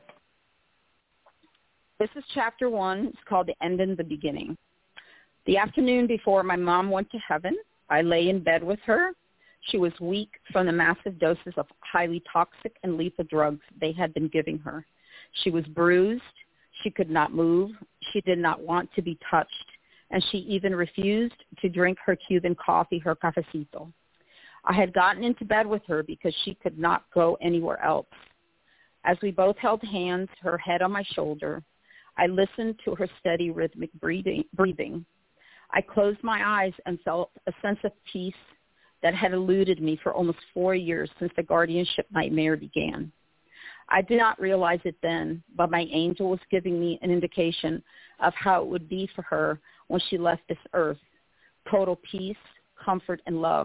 This is chapter one. It's called The End and the Beginning. The afternoon before my mom went to heaven, I lay in bed with her. She was weak from the massive doses of highly toxic and lethal drugs they had been giving her. She was bruised. She could not move. She did not want to be touched, and she even refused to drink her Cuban coffee, her cafecito. I had gotten into bed with her because she could not go anywhere else. As we both held hands, her head on my shoulder, I listened to her steady rhythmic breathing. breathing. I closed my eyes and felt a sense of peace that had eluded me for almost four years since the guardianship nightmare began. I did not realize it then, but my angel was giving me an indication of how it would be for her when she left this earth. Total peace, comfort, and love.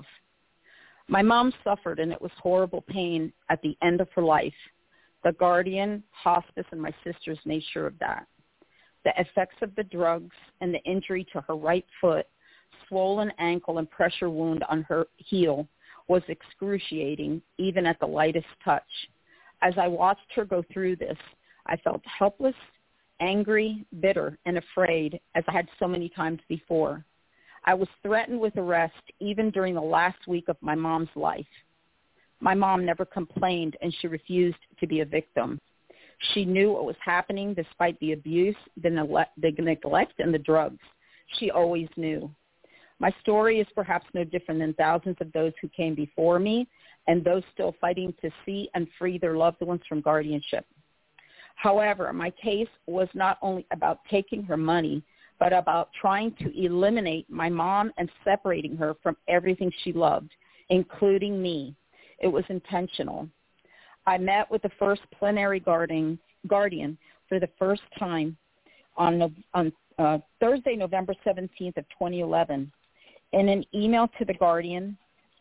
My mom suffered, and it was horrible pain at the end of her life. The guardian, hospice, and my sisters made sure of that. The effects of the drugs and the injury to her right foot, swollen ankle, and pressure wound on her heel was excruciating, even at the lightest touch. As I watched her go through this, I felt helpless, angry, bitter, and afraid, as I had so many times before. I was threatened with arrest even during the last week of my mom's life. My mom never complained, and she refused to be a victim. She knew what was happening despite the abuse, the, nele- the neglect, and the drugs. She always knew. My story is perhaps no different than thousands of those who came before me and those still fighting to see and free their loved ones from guardianship. However, my case was not only about taking her money, but about trying to eliminate my mom and separating her from everything she loved, including me. It was intentional. I met with the first plenary guardian, guardian for the first time on, on uh, Thursday, November seventeenth of twenty eleven. In an email to the guardian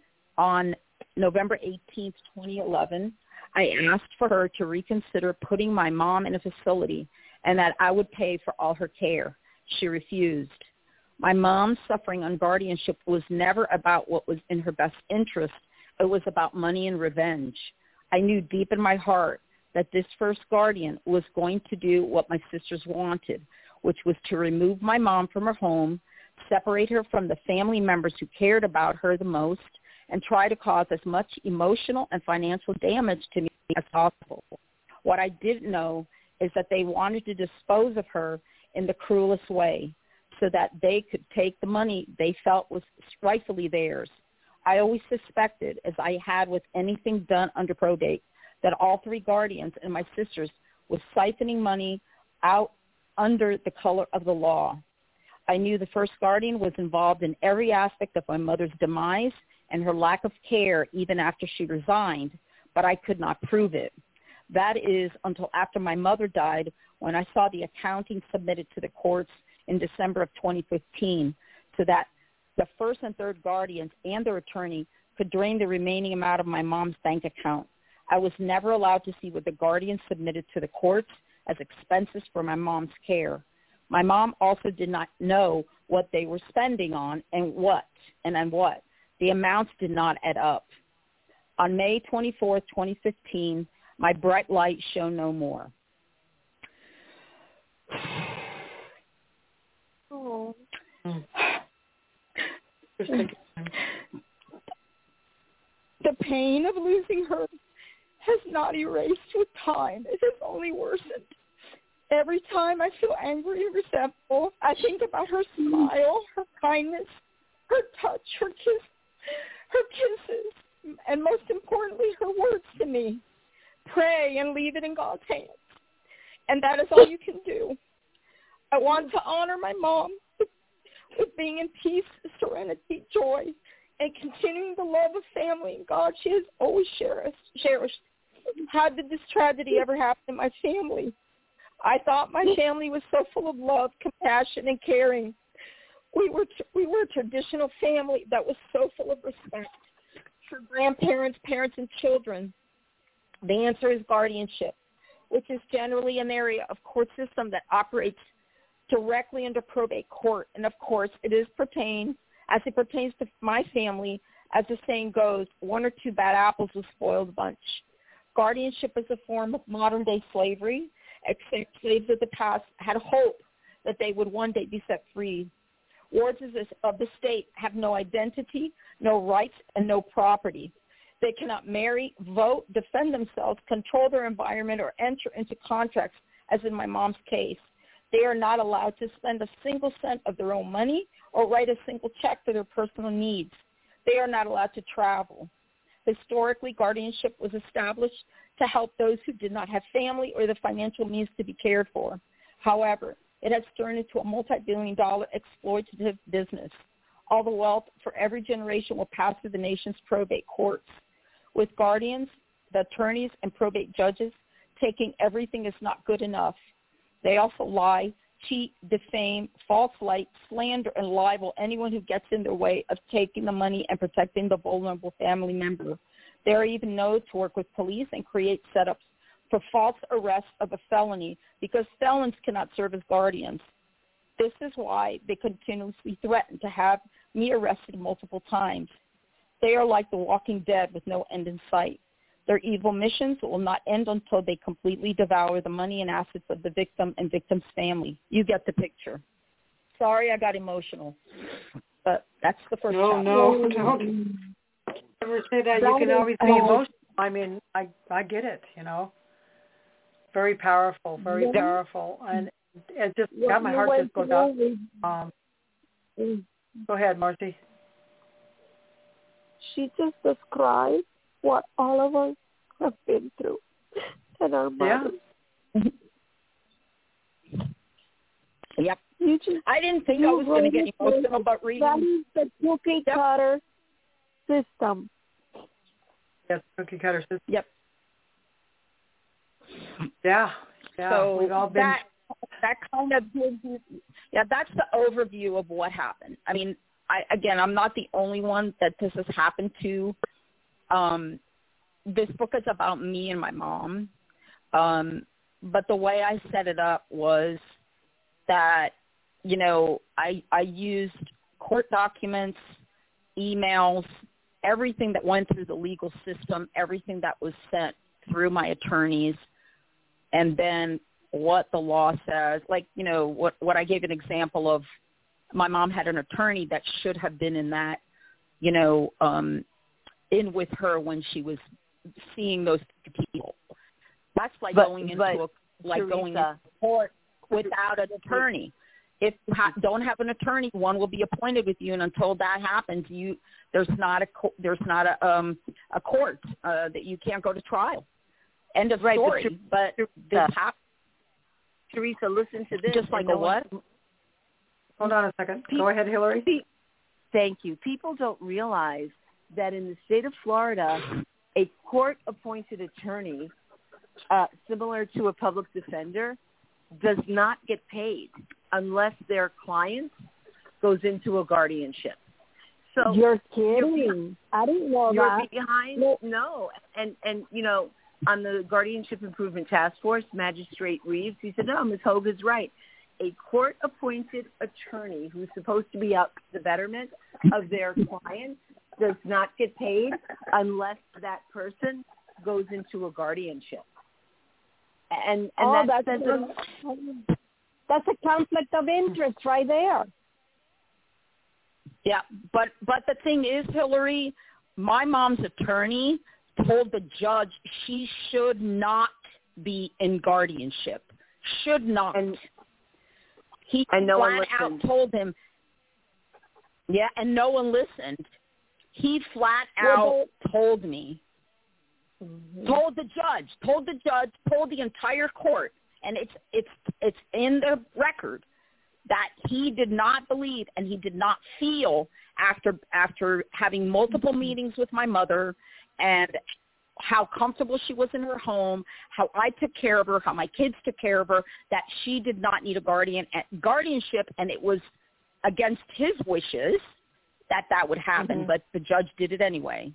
on November eighteenth, twenty eleven, I asked for her to reconsider putting my mom in a facility and that I would pay for all her care. She refused. My mom's suffering on guardianship was never about what was in her best interest. It was about money and revenge. I knew deep in my heart that this first guardian was going to do what my sisters wanted, which was to remove my mom from her home, separate her from the family members who cared about her the most, and try to cause as much emotional and financial damage to me as possible. What I didn't know is that they wanted to dispose of her in the cruelest way so that they could take the money they felt was rightfully theirs. I always suspected, as I had with anything done under probate, that all three guardians and my sisters were siphoning money out under the color of the law. I knew the first guardian was involved in every aspect of my mother's demise and her lack of care even after she resigned, but I could not prove it. That is until after my mother died, when I saw the accounting submitted to the courts in December of twenty fifteen, so that the first and third guardians and their attorney could drain the remaining amount of my mom's bank account. I was never allowed to see what the guardians submitted to the courts as expenses for my mom's care. My mom also did not know what they were spending on and what and on what. The amounts did not add up. On May twenty-fourth, twenty fifteen, my bright light shone no more. Oh. The pain of losing her has not erased with time. It has only worsened. Every time I feel angry and resentful, I think about her smile, her kindness, her touch, her kiss, her kisses, and most importantly, her words to me. Pray and leave it in God's hands. And that is all you can do. I want to honor my mom with, with being in peace, serenity, joy, and continuing the love of family and God she has always cherished. cherished. How did this tragedy ever happen in my family? I thought my family was so full of love, compassion, and caring. We were we were a traditional family that was so full of respect for grandparents, parents, and children. The answer is guardianship, which is generally an area of court system that operates directly under probate court. And, of course, it is pertained, as it pertains to my family, as the saying goes, one or two bad apples will spoil the bunch. Guardianship is a form of modern-day slavery, except slaves of the past had hope that they would one day be set free. Wards of the state have no identity, no rights, and no property. They cannot marry, vote, defend themselves, control their environment, or enter into contracts, as in my mom's case. They are not allowed to spend a single cent of their own money or write a single check for their personal needs. They are not allowed to travel. Historically, guardianship was established to help those who did not have family or the financial means to be cared for. However, it has turned into a multi-billion dollar exploitative business. All the wealth for every generation will pass through the nation's probate courts. With guardians, the attorneys, and probate judges taking everything is not good enough. They also lie, cheat, defame, false light, slander, and libel anyone who gets in their way of taking the money and protecting the vulnerable family member. They are even known to work with police and create setups for false arrest of a felony because felons cannot serve as guardians. This is why they continuously threaten to have me arrested multiple times. They are like the walking dead with no end in sight. Their evil missions will not end until they completely devour the money and assets of the victim and victim's family. You get the picture. Sorry I got emotional, but that's the first No, chapter. no, don't ever say that. You can always be emotional. I mean, I I get it, you know. Very powerful, very powerful. And it just got my heart just goes out. Um, go ahead, Marcy. She just described what all of us have been through and our mothers. Yeah. Yep. You just, I didn't think I was going to get emotional about reading. That is the cookie Yep. cutter system. Yes, cookie cutter system. Yep. Yeah. Yeah. So we've all been. that, that kind of gives you, yeah, that's the overview of what happened. I mean, I, again, I'm not the only one that this has happened to. Um, this book is about me and my mom. Um, but the way I set it up was that, you know, I, I used court documents, emails, everything that went through the legal system, everything that was sent through my attorneys, and then what the law says. Like, you know, what, what I gave an example of, my mom had an attorney that should have been in that, you know, um, in with her when she was seeing those people. That's like but, going into but, a, like Teresa, going into court without an attorney. If you ha- don't have an attorney, one will be appointed with you, and until that happens, you there's not a co- there's not a um, a court uh, that you can't go to trial. End of right, story. But, but this hap- Teresa, listen to this. Just like no a what? One, Hold on a second. People, Go ahead, Hillary. Thank you. People don't realize that in the state of Florida, a court-appointed attorney, uh, similar to a public defender, does not get paid unless their client goes into a guardianship. So You're kidding. You're, I didn't know you're that. behind. No. no. And, and, you know, on the Guardianship Improvement Task Force, Magistrate Reeves, he said, no, Miz Hogue is right. A court-appointed attorney who's supposed to be out for the betterment of their client does not get paid unless that person goes into a guardianship. And, and oh, that that's, says a, that's a conflict of interest right there. Yeah, but but the thing is, Hillary, my mom's attorney told the judge she should not be in guardianship. Should not. And, he and no flat one out listened. told him, yeah, and no one listened. He flat out well, told me, mm-hmm. told the judge, told the judge, told the entire court, and it's it's it's in the record that he did not believe and he did not feel after after having multiple meetings with my mother and how comfortable she was in her home, how I took care of her, how my kids took care of her, that she did not need a guardian guardianship, and it was against his wishes that that would happen, mm-hmm. but the judge did it anyway.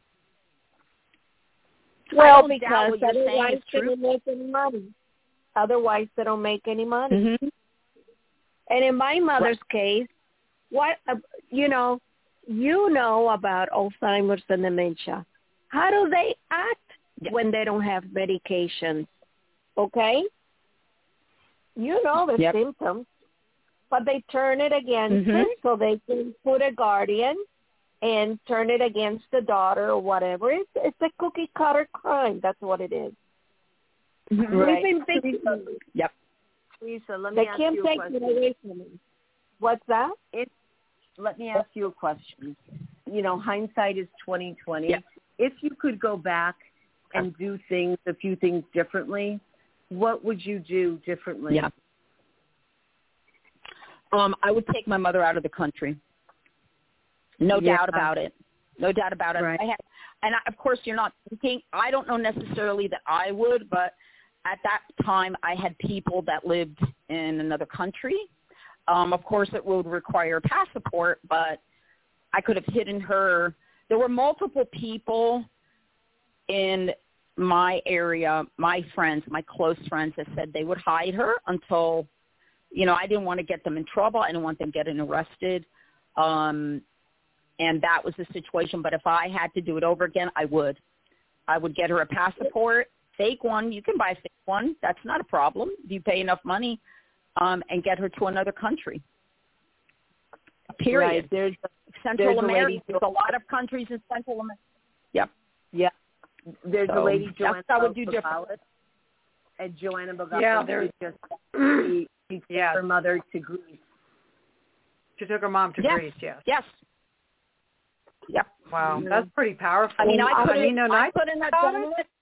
Well, because otherwise they don't make any money. Otherwise they don't make any money. Mm-hmm. And in my mother's right. case, what uh, you know, you know about Alzheimer's and dementia. How do they act yeah. when they don't have medications? Okay? You know the yep. symptoms, but they turn it against mm-hmm. it so they can put a guardian and turn it against the daughter or whatever. It's, it's a cookie cutter crime. That's what it is. Mm-hmm. Right. We've been victims. Yep. Teresa, let me they ask can't you a take question. it away from me. What's that? It, let me ask you a question. You know, hindsight is twenty twenty. Yep. If you could go back and do things, a few things differently, what would you do differently? Yeah. Um, I would take my mother out of the country. No yeah. doubt about it. No doubt about it. Right. I have, and I, of course, you're not thinking. I don't know necessarily that I would, but at that time, I had people that lived in another country. Um, of course, it would require a passport, but I could have hidden her. There were multiple people in my area, my friends, my close friends, that said they would hide her until, you know, I didn't want to get them in trouble. I didn't want them getting arrested. Um, and that was the situation. But if I had to do it over again, I would. I would get her a passport, fake one. You can buy a fake one. That's not a problem. If you pay enough money, um, and get her to another country. Period. Right. There's, Central there's America. A lady, there's a lot of countries in Central America. Yep. Yeah. There's so, a lady, Joanna I would do different. And Joanna Bogopoulos yeah, there's just she, she took yeah. her mother to Greece. She took her mom to yes. Greece. Yes. Yes. Yep. Wow, Mm-hmm. that's pretty powerful. I mean, I couldn't. you know, I couldn't have done it.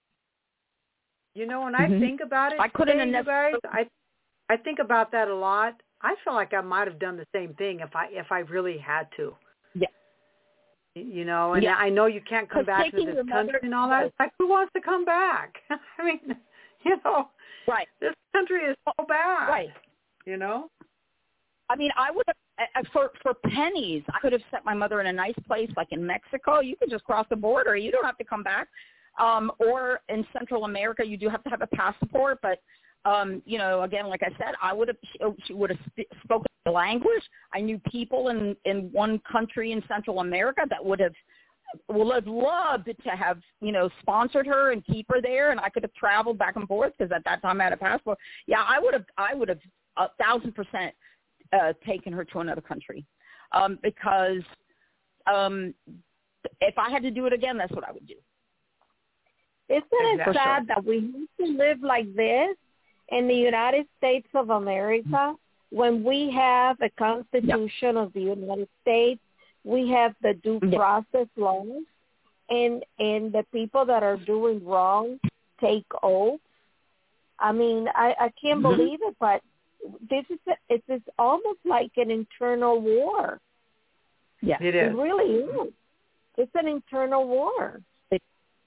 You know, when I mm-hmm. think about it, I couldn't today, have you guys, I I think about that a lot. I feel like I might have done the same thing if I if I really had to. Yeah. You know, and yeah. I know you can't come back to this country and all that. It's like, who wants to come back? I mean, you know, right? This country is so bad, right? You know. I mean, I would have for for pennies. I could have set my mother in a nice place, like in Mexico. You could just cross the border. You don't have to come back. Um, or in Central America, you do have to have a passport. But um, you know, again, like I said, I would have. She, she would have sp- spoken the language. I knew people in in one country in Central America that would have would have loved to have, you know, sponsored her and keep her there, and I could have traveled back and forth because at that time I had a passport. Yeah, I would have. I would have a thousand percent. Uh, taken her to another country um, because um, if I had to do it again, that's what I would do. Isn't it exactly. sad that we used to live like this in the United States of America when we have a Constitution yep. of the United States, we have the due yep. process laws, and and the people that are doing wrong take oaths. I mean, I, I can't mm-hmm. believe it, but this is a, it's, it's almost like an internal war. Yeah, it is. It really is. It's an internal war. It,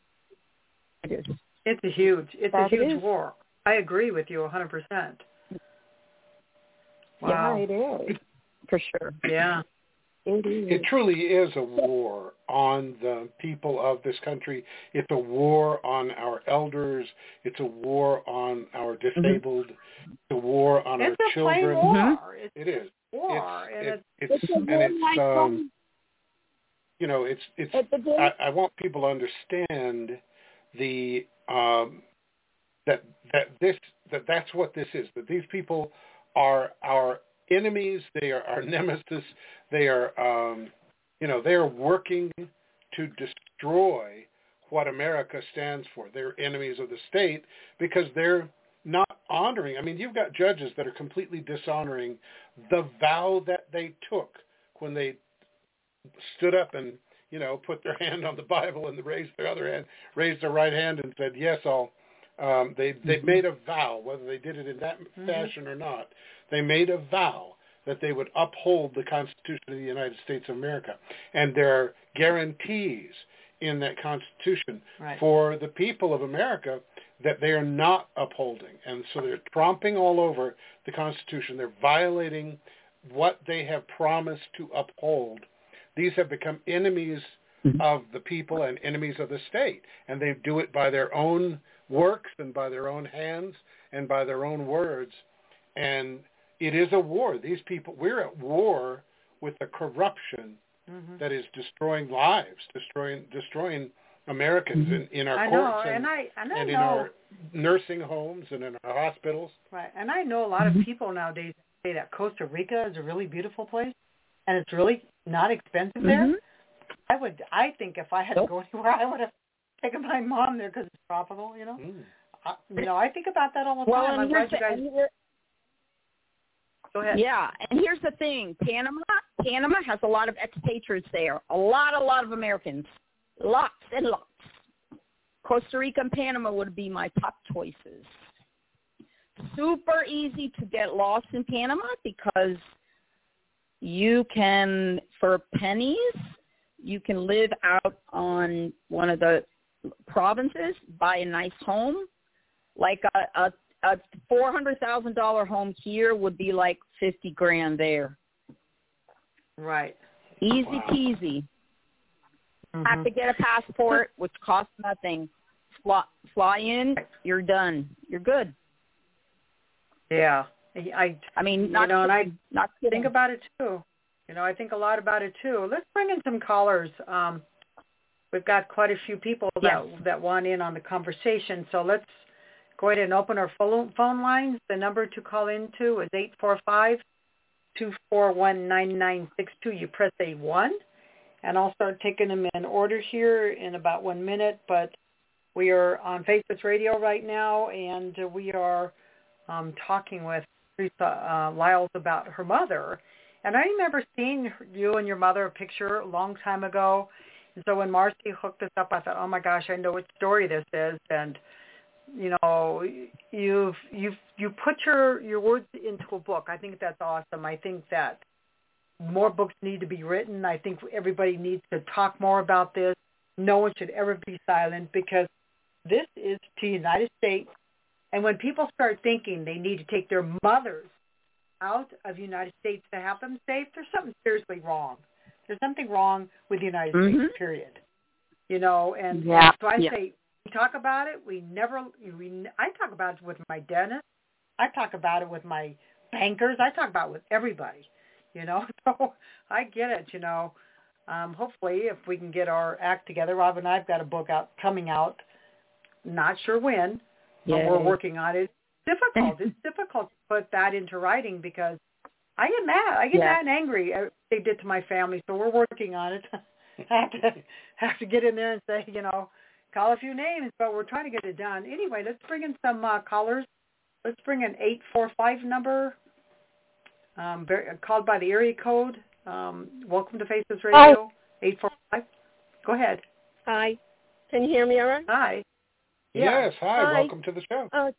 it is. It's a huge. It's that a huge is. war. I agree with you a hundred percent. Wow. Yeah, it is for sure. Yeah. It is. It truly is a war on the people of this country. It's a war on our elders. It's a war on our disabled. Mm-hmm. It's a war on it's our a children. Plain war. It's it is. War. It's, and it, it's, it's, it's and it's um, you know, it's it's. it's I, I want people to understand the um, that that this that that's what this is. That these people are our enemies. They are our nemesis. They are, um, you know, they are working to destroy what America stands for. They're enemies of the state because they're not honoring. I mean, you've got judges that are completely dishonoring the vow that they took when they stood up and, you know, put their hand on the Bible and raised their other hand, raised their right hand and said, yes, I'll. Um, they they mm-hmm. made a vow, whether they did it in that mm-hmm. fashion or not. They made a vow that they would uphold the Constitution of the United States of America. And there are guarantees in that Constitution right. for the people of America that they are not upholding. And so they're tromping all over the Constitution. They're violating what they have promised to uphold. These have become enemies mm-hmm. of the people and enemies of the state. And they do it by their own works and by their own hands and by their own words. And it is a war. These people, we're at war with the corruption mm-hmm. that is destroying lives, destroying destroying Americans mm-hmm. in, in our I courts know, and, and, I, and, I and know. in our nursing homes and in our hospitals. Right, and I know a lot of people nowadays say that Costa Rica is a really beautiful place, and it's really not expensive mm-hmm. there. I would, I think if I had nope. to go anywhere, I would have taken my mom there because it's tropical, you know. Mm. I, you know, I think about that all the well, time. I'm glad you guys... The, Go ahead. Yeah, and here's the thing. Panama Panama has a lot of expatriates there, a lot, a lot of Americans, lots and lots. Costa Rica and Panama would be my top choices. Super easy to get lost in Panama because you can, for pennies, you can live out on one of the provinces, buy a nice home, Like a a, a four hundred thousand dollar home here would be like fifty grand there. Right. Easy Wow. peasy. Mm-hmm. Have to get a passport, which costs nothing. Fly, fly in, you're done. You're good. Yeah. I, I mean, not you know, and I kidding, not kidding. think about it too. You know, I think a lot about it too. Let's bring in some callers. Um, we've got quite a few people that Yes. that want in on the conversation. So let's go ahead and open our phone phone lines. The number to call into is eight four five, two four one, nine nine six two. You press a one, and I'll start taking them in order here in about one minute. But we are on Facebook Radio right now, and we are um, talking with Teresa uh, Lyles about her mother. And I remember seeing you and your mother a picture a long time ago. And so when Marcy hooked us up, I thought, oh my gosh, I know what story this is. And you know, you've you've you put your your words into a book. I think that's awesome. I think that more books need to be written. I think everybody needs to talk more about this. No one should ever be silent, because this is the United States. And when people start thinking they need to take their mothers out of the United States to have them safe, there's something seriously wrong. There's something wrong with the United Mm-hmm. States, period. You know, and, Yeah. and so I Yeah. say, we talk about it. We never, we, I talk about it with my dentist. I talk about it with my bankers. I talk about it with everybody, you know. So I get it, you know. Um, hopefully, if we can get our act together, Rob and I have got a book out coming out. Not sure when, but Yay. we're working on it. It's difficult. It's difficult to put that into writing, because I get mad. I get Yeah. mad and angry. uh, They did to my family, so we're working on it. I have to have to get in there and say, you know, call a few names, but we're trying to get it done. Anyway, let's bring in some uh, callers. Let's bring an eight four five number, um, very, called by the area code. Um, welcome to Faces Radio, eight four five. Go ahead. Hi. Can you hear me all right? Hi. Yeah. Yes, hi, Hi. welcome to the show. Uh,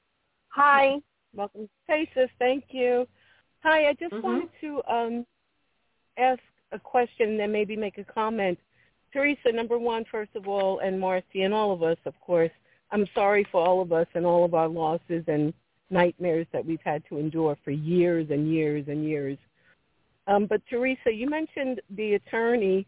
hi. Welcome to Faces. Thank you. Hi, I just Mhm. wanted to um, ask a question and then maybe make a comment. Teresa, number one, first of all, and Marcy and all of us, of course, I'm sorry for all of us and all of our losses and nightmares that we've had to endure for years and years and years. Um, but Teresa, you mentioned the attorney,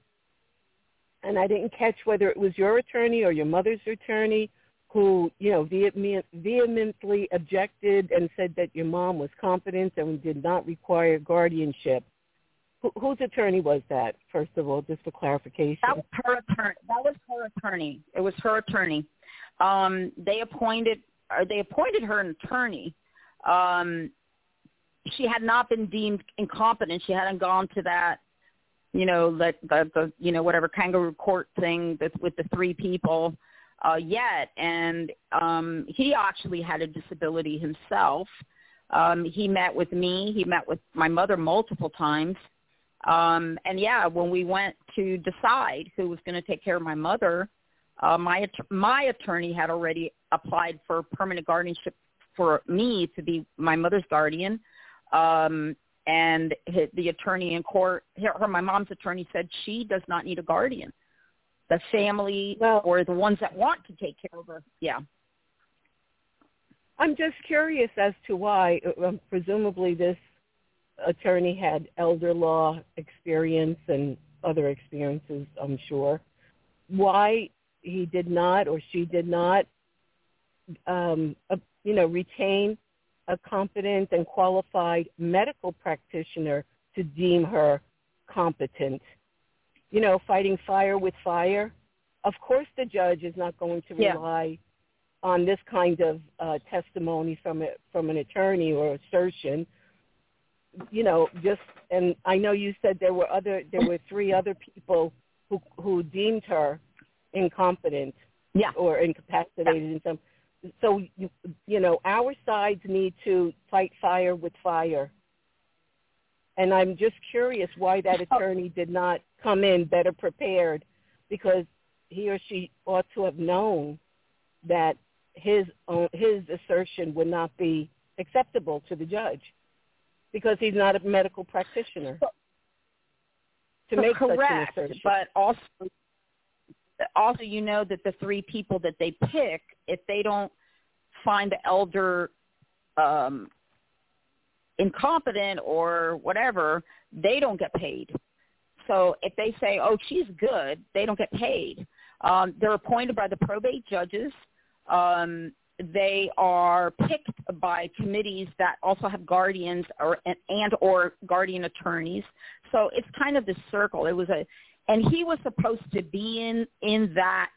and I didn't catch whether it was your attorney or your mother's attorney who, you know, vehement, vehemently objected and said that your mom was competent and did not require guardianship. Wh- whose attorney was that, first of all, just for clarification? That was her attorney. That was her attorney. It was her attorney. Um, they appointed, or they appointed her an attorney. Um, she had not been deemed incompetent. She hadn't gone to that, you know, the, the, the you know, whatever kangaroo court thing that's with the three people uh, yet. And um, he actually had a disability himself. Um, he met with me. He met with my mother multiple times. Um, and, yeah, when we went to decide who was going to take care of my mother, uh, my att- my attorney had already applied for permanent guardianship for me to be my mother's guardian. Um, and his, the attorney in court, her, her, my mom's attorney said she does not need a guardian. The family Well, or the ones that want to take care of her, yeah. I'm just curious as to why. Uh, um, presumably this attorney had elder law experience and other experiences, I'm sure. Why he did not or she did not, um, uh, you know, retain a competent and qualified medical practitioner to deem her competent. You know, fighting fire with fire. Of course the judge is not going to Yeah. rely on this kind of uh, testimony from a, from an attorney or assertion. You know, just, and I know you said there were other, there were three other people who who deemed her incompetent Yeah. or incapacitated in some. So, you, you know, our sides need to fight fire with fire. And I'm just curious why that attorney did not come in better prepared, because he or she ought to have known that his own, his assertion would not be acceptable to the judge, because he's not a medical practitioner to So make correct, such an assertion. but also, also you know that the three people that they pick, if they don't find the elder um, incompetent or whatever, they don't get paid. So if they say, oh, she's good, they don't get paid. Um, they're appointed by the probate judges. Um, they are picked by committees that also have guardians or and, and or guardian attorneys. So it's kind of this circle. It was a, and he was supposed to be in in that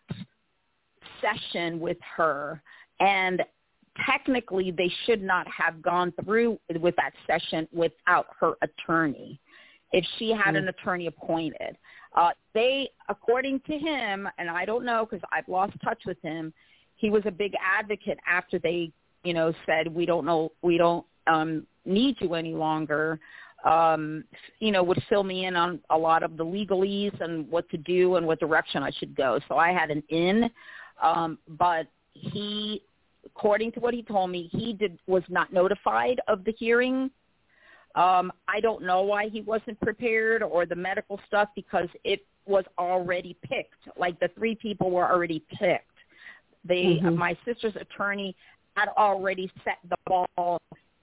session with her, and technically they should not have gone through with that session without her attorney, if she had an attorney appointed. Uh, they, according to him, and I don't know because I've lost touch with him, he was a big advocate after they, you know, said, we don't know, we don't um, need you any longer, um, you know, would fill me in on a lot of the legalese and what to do and what direction I should go. So I had an in, um, but he, according to what he told me, he did was not notified of the hearing. Um, I don't know why he wasn't prepared or the medical stuff, because it was already picked. Like the three people were already picked. They, mm-hmm. My sister's attorney had already set the ball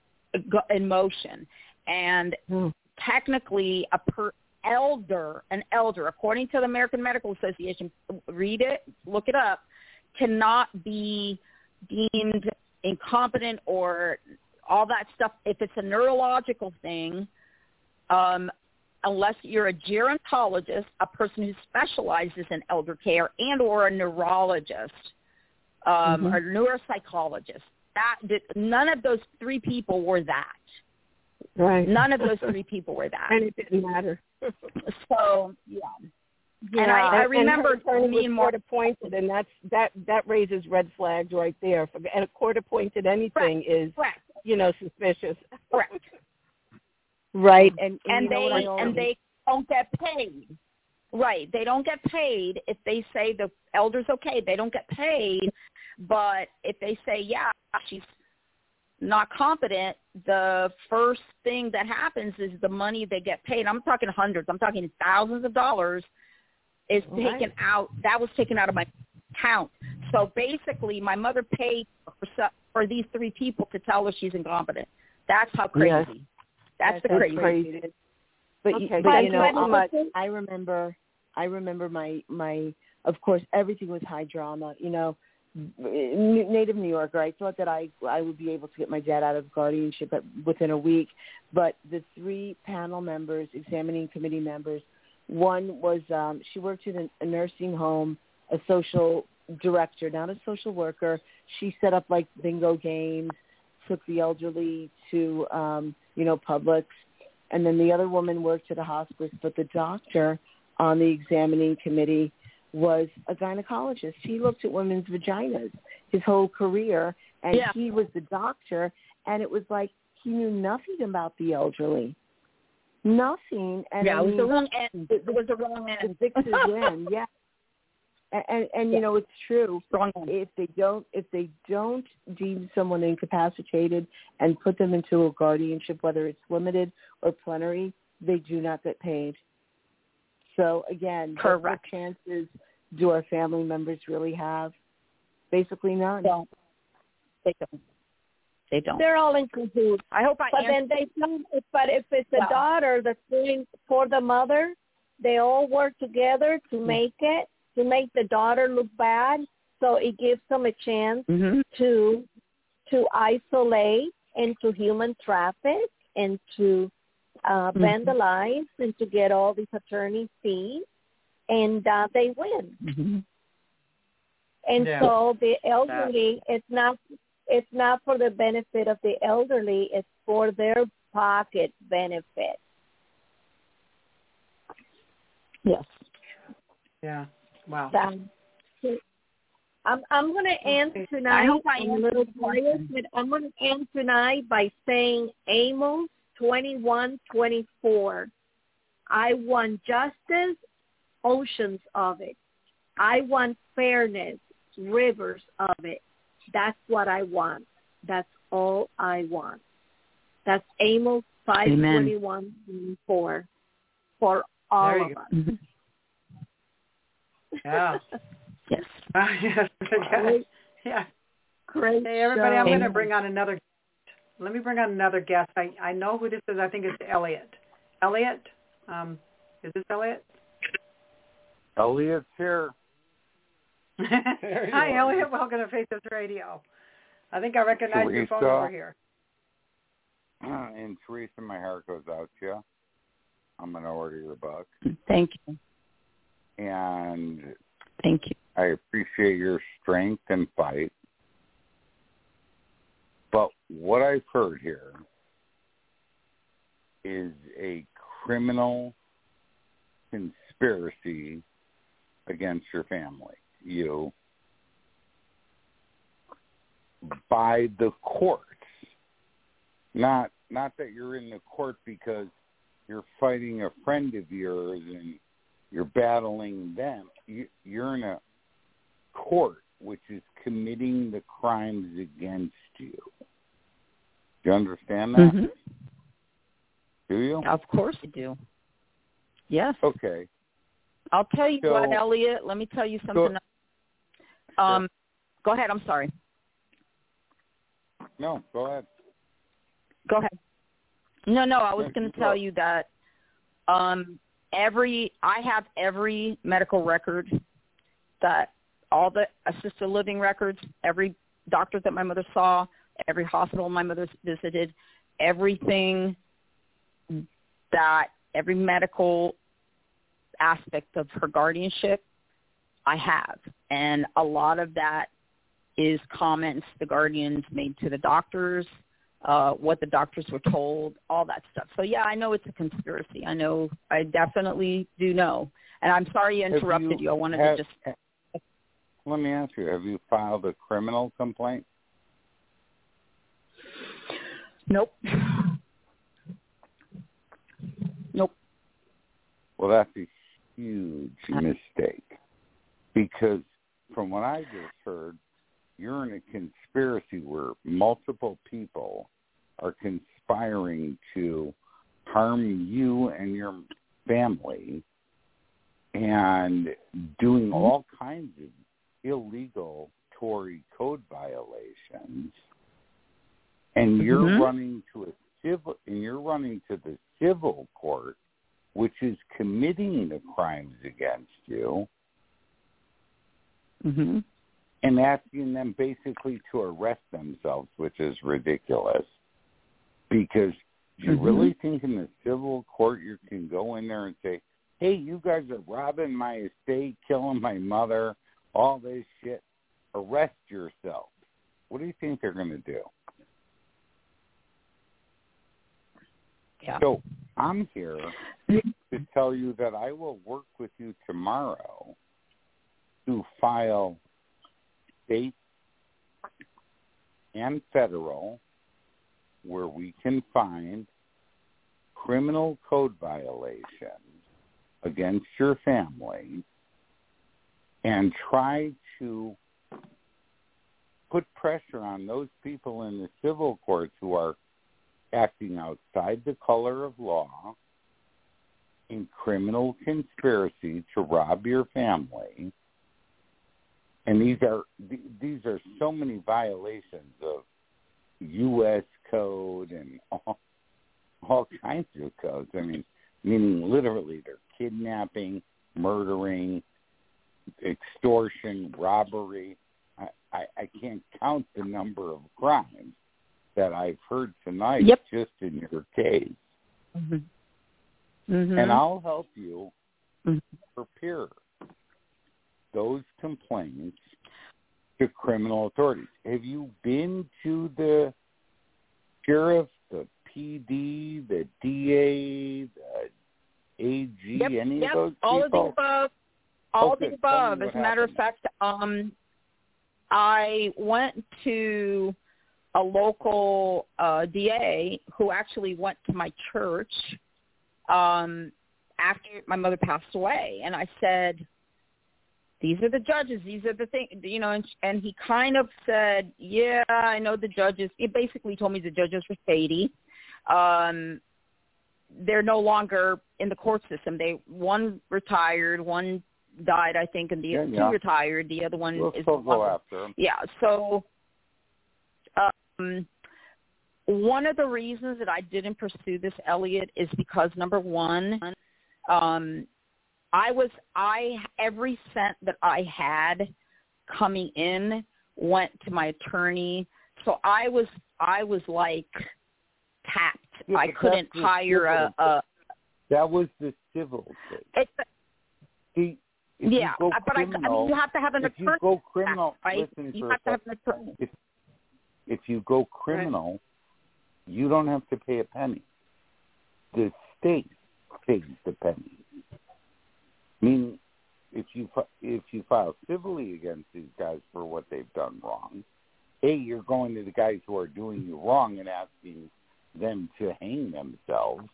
in motion. And mm. technically a per elder, an elder, according to the American Medical Association, read it, look it up, cannot be deemed incompetent or all that stuff if it's a neurological thing, um, unless you're a gerontologist, a person who specializes in elder care, and or a neurologist um, mm-hmm. or neuropsychologist. That did, none of those three people were that. Right. None of those three people were that. And it didn't matter. So, yeah. Yeah, and I, I remember and her being more court appointed, and that's that that raises red flags right there. And a court appointed anything Correct. is, Correct. you know, suspicious. Correct. Right, and and, and they you know and they don't get paid. Right, they don't get paid if they say the elder's okay. They don't get paid, but if they say yeah, she's not competent, the first thing that happens is the money they get paid. I'm talking hundreds. I'm talking thousands of dollars. Is right. taken out. That was taken out of my account. So basically, my mother paid for, for these three people to tell her she's incompetent. That's how crazy. Yes. That's, That's the crazy. crazy. But, okay, but you so know, much. I remember, I remember my my. Of course, everything was high drama. You know, native New Yorker. I thought that I I would be able to get my dad out of guardianship at, within a week, but the three panel members, examining committee members. One was um, she worked in a nursing home, a social director, not a social worker. She set up like bingo games, took the elderly to, um, you know, Publix. And then the other woman worked at a hospice, but the doctor on the examining committee was a gynecologist. He looked at women's vaginas his whole career, and yeah. he was the doctor. And it was like he knew nothing about the elderly. Nothing. And yeah, I it was mean, the wrong end. It was the wrong end. The Dix's win, yeah. And, and, and you know, it's true. Wrong end. If they don't, if they don't deem someone incapacitated and put them into a guardianship, whether it's limited or plenary, they do not get paid. So again, correct. What chances do our family members really have? Basically none. They don't. They don't. They don't. They're all in cahoots. I hope I But answered. then they don't. But if it's a Yeah. daughter that's doing for the mother, they all work together to make it, to make the daughter look bad. So it gives them a chance Mm-hmm. to to isolate and to human traffic and to uh, Mm-hmm. vandalize and to get all these attorney fees, and uh, they win. Mm-hmm. And Yeah. so the elderly, it's not it's not for the benefit of the elderly, it's for their pocket benefit. Yes. Yeah. Wow. So, I'm I'm going to end I tonight. hope I I'm a answered little the tired, question. but I'm going to end tonight by saying Amos twenty-one twenty-four. I want justice, oceans of it. I want fairness, rivers of it. That's what I want. That's all I want. That's Amos five twenty-one twenty-four for all There you of go. us. Mm-hmm. Yeah. Yes. Uh, yes. Yeah. Yeah. Great Hey, everybody, show. I'm going to bring on another Let me bring on another guest. I, I know who this is. I think it's Elliot. Elliot? Um, is this Elliot? Elliot's here. Hi, are. Elliot. Welcome to Face Us Radio. I think I recognize your phone Teresa. number here. And Teresa, my heart goes out to you. I'm going to order your book. Thank you. And Thank you. I appreciate your strength and fight. But what I've heard here is a criminal conspiracy against your family, you, by the courts. Not not that you're in the court because you're fighting a friend of yours and you're battling them. You, you're in a court which is committing the crimes against you. Do you understand that? Mm-hmm. Do you? Of course I do. Yes. Okay. I'll tell you So- what, Elliot. Let me tell you something. Go- um, go ahead. I'm sorry. No, go ahead. Go ahead. No, no. I was No, going you to tell go. you that um, every I have every medical record that all the assisted living records, every doctor that my mother saw, every hospital my mother visited, everything that every medical aspect of her guardianship I have. And a lot of that is comments the guardians made to the doctors, uh, what the doctors were told, all that stuff. So, yeah, I know it's a conspiracy. I know. I definitely do know. And I'm sorry I interrupted you, you. I wanted have, to just... Let me ask you, have you filed a criminal complaint? Nope. Nope. Well, that's a huge mistake because from what I just heard, you're in a conspiracy where multiple people are conspiring to harm you and your family and doing all kinds of illegal Tory code violations. And you're Mm-hmm. running to a civil, and you're running to the civil court, which is committing the crimes against you, Mm-hmm. and asking them basically to arrest themselves, which is ridiculous. Because do you Mm-hmm. really think in the civil court you can go in there and say, hey, you guys are robbing my estate, killing my mother, all this shit, arrest yourself? What do you think they're going to do? Yeah. So I'm here to tell you that I will work with you tomorrow to file state and federal where we can find criminal code violations against your family and try to put pressure on those people in the civil courts who are acting outside the color of law in criminal conspiracy to rob your family. And these are these are so many violations of U S code and all, all kinds of codes. I mean, meaning literally they're kidnapping, murdering, extortion, robbery. I, I, I can't count the number of crimes that I've heard tonight Yep. just in your case. Mm-hmm. Mm-hmm. And I'll help you Mm-hmm. prepare those complaints to criminal authorities. Have you been to the sheriff, the P D, the D A, the A G, Yep, any yep, of those all people? of the above. All Okay, of the tell me above. what As a matter of happened. fact, um, I went to a local uh, D A who actually went to my church um, after my mother passed away, and I said, these are the judges, these are the things, you know, and, and he kind of said, yeah, I know the judges. He basically told me the judges were shady. Um, they're no longer in the court system. They one retired, one died, I think, and the Yeah, two yeah. retired. The other one We'll is still no go longer- after them. Yeah, so um, one of the reasons that I didn't pursue this, Elliot, is because number one, um, I was I every cent that I had coming in went to my attorney, so I was I was like tapped. Yeah, I couldn't hire a, a. That was the civil case. It's a, See, if yeah, you go but criminal, I, I mean, you have to have an if attorney. you go criminal, right? listen You for have a to have second. an attorney. If, if you go criminal, right, you don't have to pay a penny. The state pays the penny. Meaning, if you if you file civilly against these guys for what they've done wrong, A, you're going to the guys who are doing you wrong and asking them to hang themselves.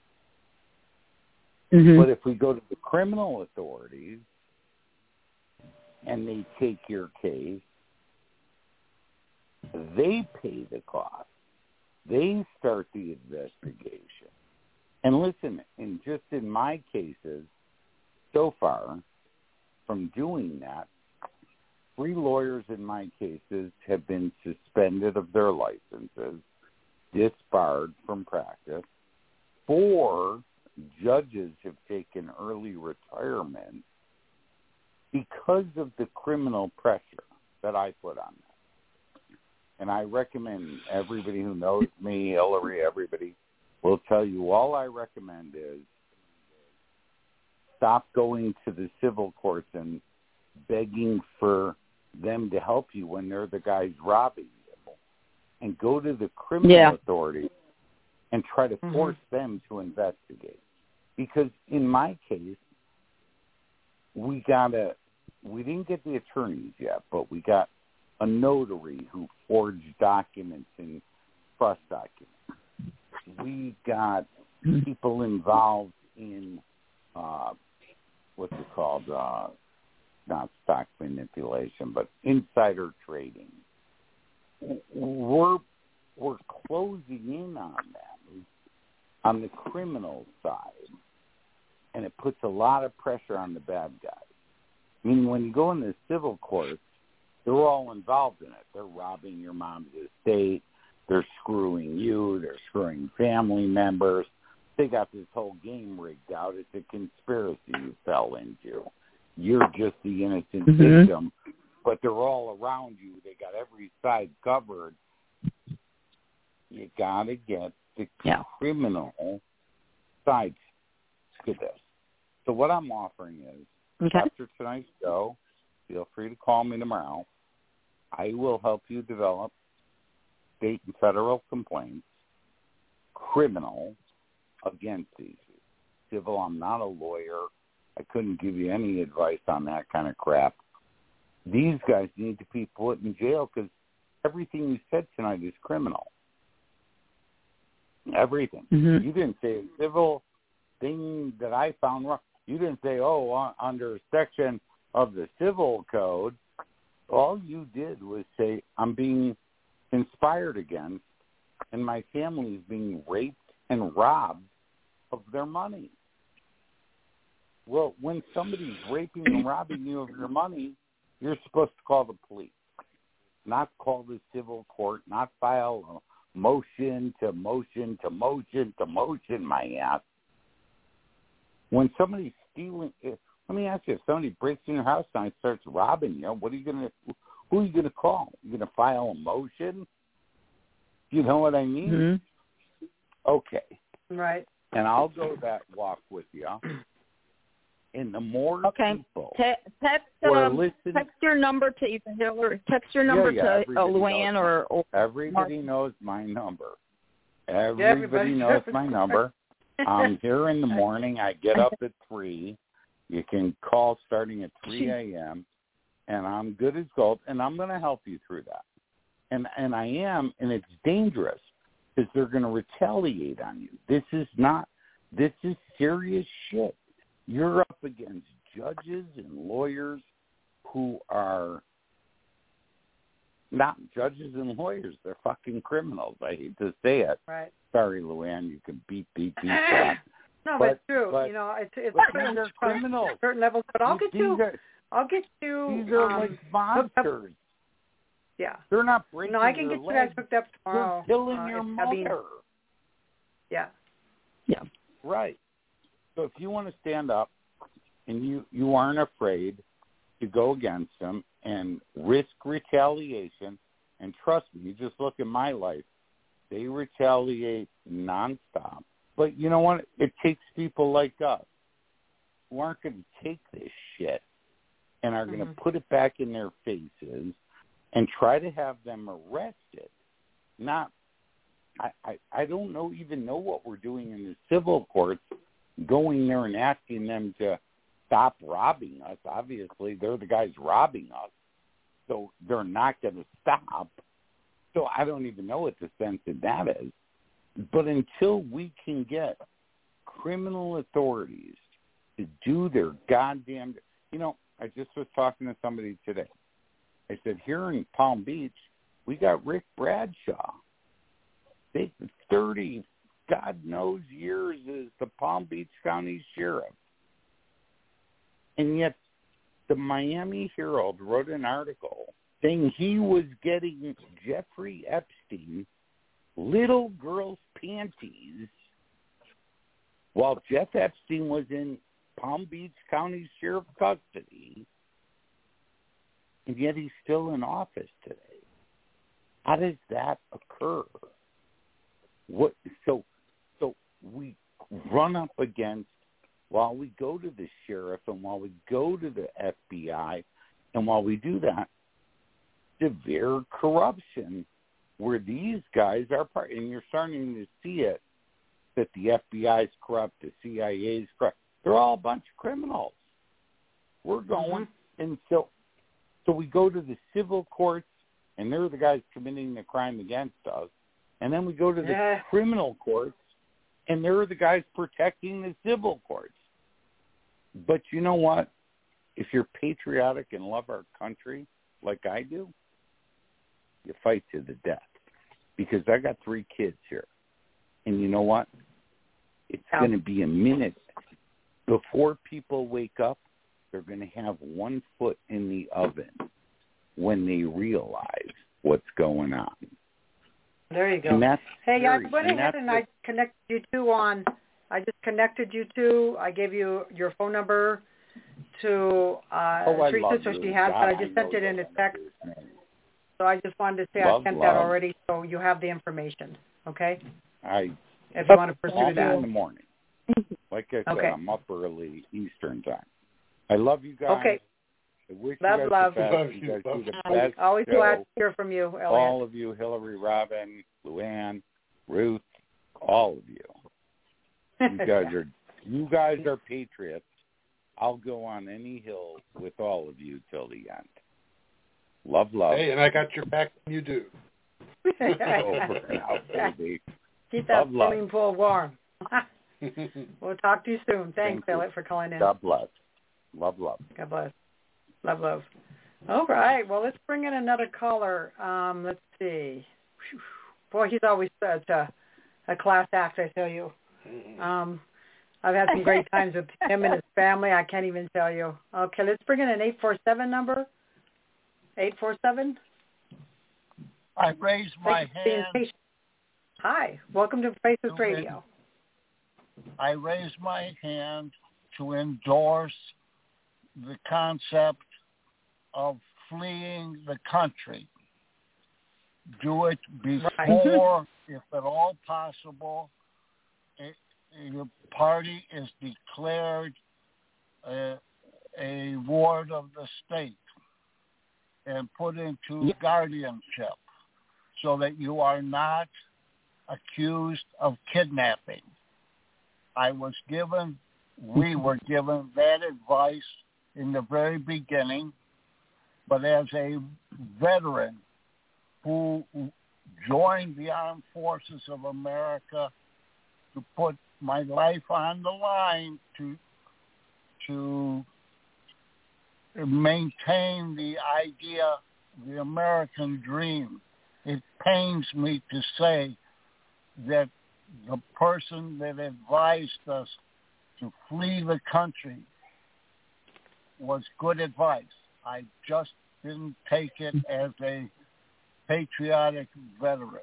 Mm-hmm. But if we go to the criminal authorities and they take your case, they pay the cost. They start the investigation. And listen, in just in my cases, so far, from doing that, three lawyers in my cases have been suspended of their licenses, disbarred from practice. Four judges have taken early retirement because of the criminal pressure that I put on them. And I recommend everybody who knows me, Hillary, everybody, will tell you all I recommend is stop going to the civil courts and begging for them to help you when they're the guys robbing you, and go to the criminal yeah. authority and try to mm-hmm. force them to investigate. Because in my case, we got a, we didn't get the attorneys yet, but we got a notary who forged documents and trust documents. We got people involved in uh, what's it called? Uh, not stock manipulation, but insider trading. We're we're closing in on them on the criminal side, and it puts a lot of pressure on the bad guys. I mean, when you go in the civil courts, they're all involved in it. They're robbing your mom's estate. They're screwing you. They're screwing family members. They got this whole game rigged out. It's a conspiracy you fell into. You're just the innocent mm-hmm. victim, but they're all around you. They got every side covered. You got to get the yeah. criminal side to this. So what I'm offering is, okay. after tonight's show, feel free to call me tomorrow. I will help you develop state and federal complaints, criminal, against these. Civil, I'm not a lawyer. I couldn't give you any advice on that kind of crap. These guys need to be put in jail because everything you said tonight is criminal. Everything. Mm-hmm. You didn't say a civil thing that I found wrong. You didn't say, oh, under a section of the civil code. All you did was say, I'm being conspired against, and my family is being raped and robbed of their money. Well, when somebody's raping and robbing you of your money, you're supposed to call the police, not call the civil court, not file a motion to motion to motion to motion, my ass. When somebody's stealing, if, let me ask you, if somebody breaks in your house and starts robbing you, what are you going to, who are you going to call? You're going to file a motion? You know what I mean? Mm-hmm. Okay. Right. And I'll go that walk with you. And the more okay. people Te- text, um, text your number to either Hillary, text your number yeah, yeah, to uh, Luann or, or everybody Mark. knows my number. Everybody, yeah, everybody knows my number. I'm here in the morning. I get up at three. You can call starting at three a.m. and I'm good as gold, and I'm going to help you through that. And and I am, and it's dangerous because they're going to retaliate on you. This is not. This is serious shit. You're up against judges and lawyers who are not judges and lawyers. They're fucking criminals. I hate to say it. Right. Sorry, Luann. You can beat, beat, beat that. No, but, but it's true. But, you know, it's it's certain, criminals. certain levels. But I'll get these you. Are, I'll get you. These are um, like monsters. Yeah. They're not breaking No, I can your get you legs. guys hooked up tomorrow. They're killing uh, your if mother. Abby, yeah. Yeah. Right. So if you want to stand up and you, you aren't afraid to go against them and risk retaliation, and trust me, you just look at my life, they retaliate nonstop. But you know what? It takes people like us who aren't going to take this shit and are mm-hmm. going to put it back in their faces and try to have them arrested. Not, I, I, I don't know even know what we're doing in the civil courts, going there and asking them to stop robbing us. Obviously, they're the guys robbing us, so they're not going to stop. So I don't even know what the sense of that is. But until we can get criminal authorities to do their goddamn, you know, I just was talking to somebody today. I said, here in Palm Beach, we got Rick Bradshaw. They thirty, God knows, years as the Palm Beach County Sheriff. And yet the Miami Herald wrote an article saying he was getting Jeffrey Epstein little girls' panties while Jeff Epstein was in Palm Beach County Sheriff custody, and yet he's still in office today. How does that occur? What so so we run up against, while we go to the sheriff and while we go to the F B I, and while we do that, severe corruption where these guys are part, and you're starting to see it, that the F B I is corrupt, the C I A is corrupt. They're all a bunch of criminals. We're going, mm-hmm. and so so we go to the civil courts, and they're the guys committing the crime against us. And then we go to the yeah. criminal courts, and they're the guys protecting the civil courts. But you know what? If you're patriotic and love our country like I do, you fight to the death. Because I got three kids here. And you know what? It's oh. going to be a minute before people wake up. They're going to have one foot in the oven when they realize what's going on. There you go. And that's hey, scary. I went and ahead and I connected you two on, I just connected you two. I gave you your phone number to uh, oh, Teresa, so she has, but I just sent it in a text. So I just wanted to say love, I sent love. that already, so you have the information, okay? I If you want to pursue that. in the morning. Like I said, okay. I'm up early Eastern time. I love you guys. Okay. I wish love, you guys love. the best. Love you you. guys Love do the you. best Always show. glad to hear from you, Elliot. All of you, Hillary, Robin, Luann, Ruth, all of you. You guys are you guys are patriots. I'll go on any hill with all of you till the end. Love, love. Hey, and I got your back when you do. Over and out, baby. Keep that love, swimming love. pool warm. We'll talk to you soon. Thanks, Thank Elliot, for calling in. God bless. Love, love. God bless. Love, love. All right. Well, let's bring in another caller. Um, let's see. Whew. Boy, he's always such a, a class act, I tell you. Um, I've had some great times with him and his family. I can't even tell you. Okay, let's bring in an eight four seven number. eight four seven. I raised my hand. Hi. Welcome to Faces Radio. I raised my hand to endorse the concept of fleeing the country. Do it before, right. if at all possible, it, your party is declared a, a ward of the state and put into yep. guardianship so that you are not accused of kidnapping. I was given, we were given that advice in the very beginning, but as a veteran who joined the Armed Forces of America to put my life on the line to to maintain the idea, the American dream, it pains me to say that the person that advised us to flee the country was good advice. I just didn't take it as a patriotic veteran.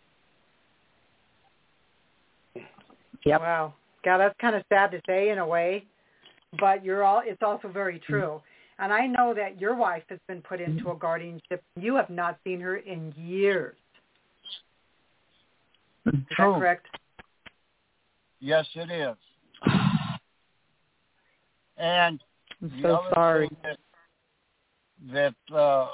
Yep. Wow. God, that's kind of sad to say in a way, but you're all. It's also very true. And I know that your wife has been put into a guardianship. You have not seen her in years. Is True. that correct? Yes, it is. And I'm the so other sorry. thing that, that uh,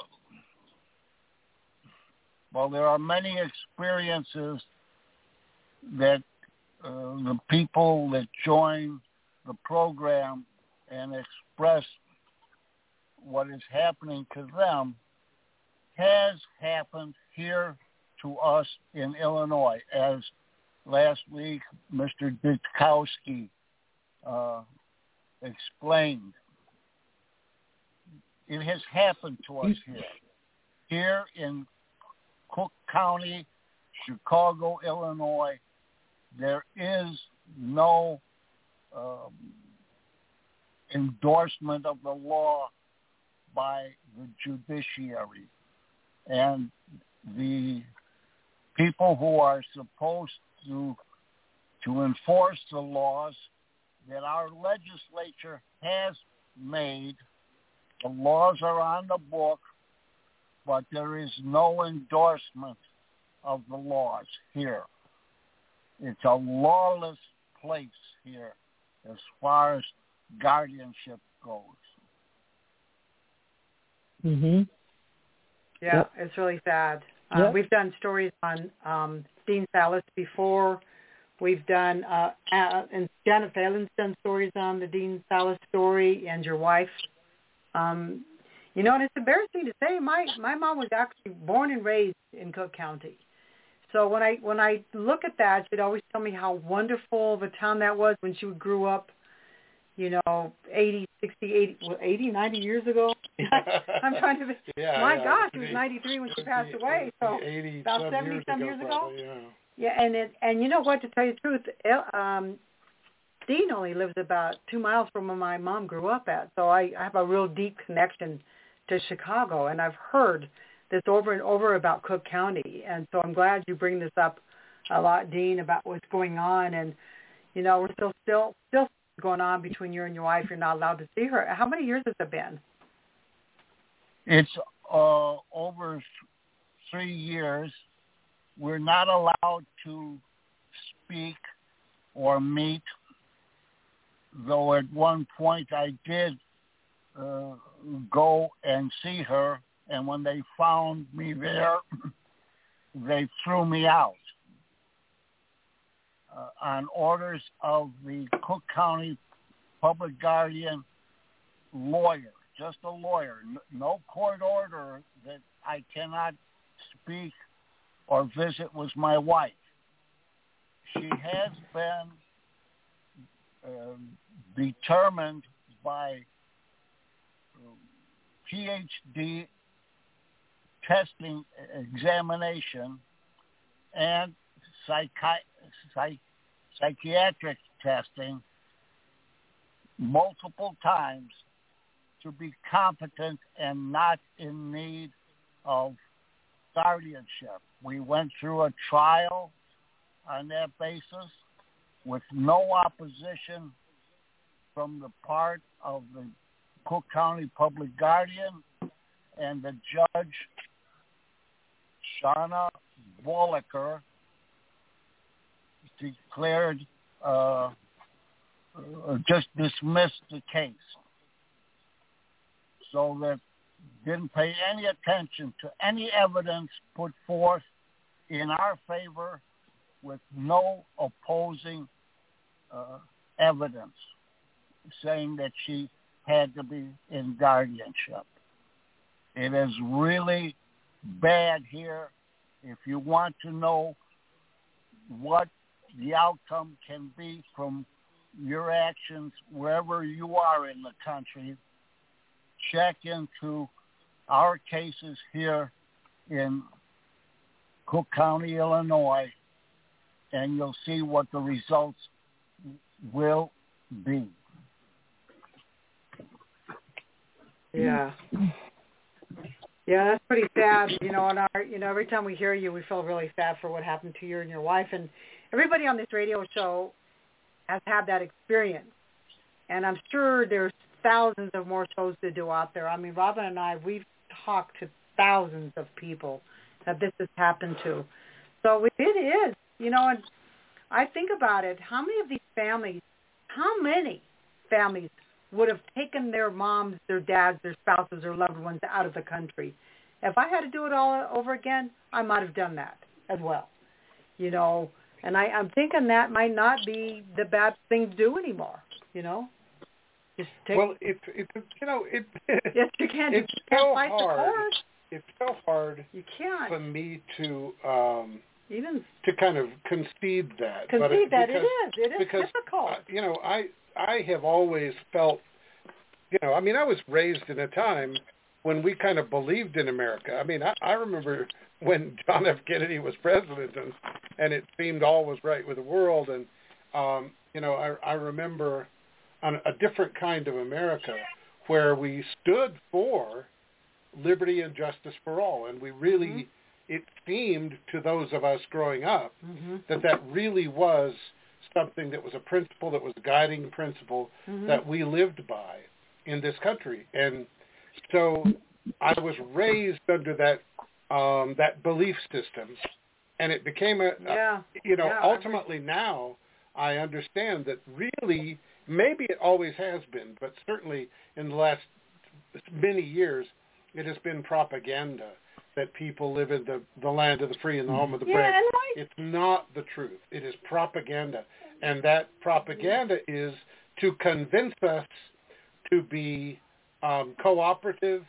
well, there are many experiences that uh, the people that join the program and express what is happening to them has happened here to us in Illinois, as last week Mister Ditkowski uh, explained. It has happened to us here. Here in Cook County, Chicago, Illinois, there is no um, endorsement of the law by the judiciary. And the people who are supposed to to enforce the laws that our legislature has made, the laws are on the book, but there is no endorsement of the laws here. It's a lawless place here as far as guardianship goes. Mhm. Yeah, Yep. it's really sad. Uh, Yep. We've done stories on um, Dean Salas before. We've done, uh, uh, and Janet Phelan's done stories on the Dean Salas story and your wife. Um, you know, and it's embarrassing to say, my, my mom was actually born and raised in Cook County. So when I when I look at that, she'd always tell me how wonderful of a town that was when she grew up, you know, eighty, sixty, eighty, well, eighty, ninety years ago. I'm trying to, yeah, my yeah, gosh, she was fifty, ninety-three when she passed fifty, away. So eighty about some seventy years some ago, years ago. probably, yeah. Yeah, and it, and you know what, to tell you the truth, El- um, Dean only lives about two miles from where my mom grew up at. So I, I have a real deep connection to Chicago, and I've heard this over and over about Cook County. And so I'm glad you bring this up a lot, Dean, about what's going on. And, you know, we're still, still, still going on between you and your wife. You're not allowed to see her. How many years has it been? It's uh, over three years. We're not allowed to speak or meet, though at one point I did uh, go and see her, and when they found me there, they threw me out uh, on orders of the Cook County Public Guardian lawyer, just a lawyer, no court order that I cannot speak or visit with my wife. She has been uh, determined by P H D testing examination and psychi- psych- psychiatric testing multiple times to be competent and not in need of guardianship. We went through a trial on that basis with no opposition from the part of the Cook County Public Guardian, and the judge, Shauna Bolliker, declared, uh, uh, just dismissed the case. So that didn't pay any attention to any evidence put forth in our favor with no opposing uh, evidence saying that she had to be in guardianship. It is really bad here. If you want to know what the outcome can be from your actions wherever you are in the country, check into our cases here in Cook County, Illinois, and you'll see what the results will be. Yeah. Yeah, that's pretty sad. You know, and our, you know, every time we hear you, we feel really sad for what happened to you and your wife. And everybody on this radio show has had that experience. And I'm sure there's thousands of more shows to do out there. I mean, Robin and I, we've talked to thousands of people that this has happened to. So it is, you know, and I think about it. How many of these families, how many families would have taken their moms, their dads, their spouses, their loved ones out of the country? If I had to do it all over again, I might have done that as well, you know. And I, I'm thinking that might not be the bad thing to do anymore, you know. Just take, well, it, it, you know, it. Yes, you can. It's you can't so fight hard. The course. It's so hard. You can't. For me to um, even to kind of concede that. Concede but it, that because, it is. It is because, difficult. Uh, you know, I I have always felt, you know, I mean, I was raised in a time when we kind of believed in America. I mean, I, I remember when John F. Kennedy was president, and and it seemed all was right with the world, and um, you know, I I remember on a different kind of America where we stood for liberty and justice for all, and we really, mm-hmm. it seemed to those of us growing up mm-hmm. that that really was something that was a principle, that was a guiding principle mm-hmm. that we lived by in this country. And so I was raised under that um, that belief system, and it became a, yeah. a you know, yeah, ultimately now I understand that really, maybe it always has been, but certainly in the last many years, it has been propaganda that people live in the, the land of the free and the home of the yeah, brave. And I... It's not the truth. It is propaganda. And that propaganda is to convince us to be um, cooperative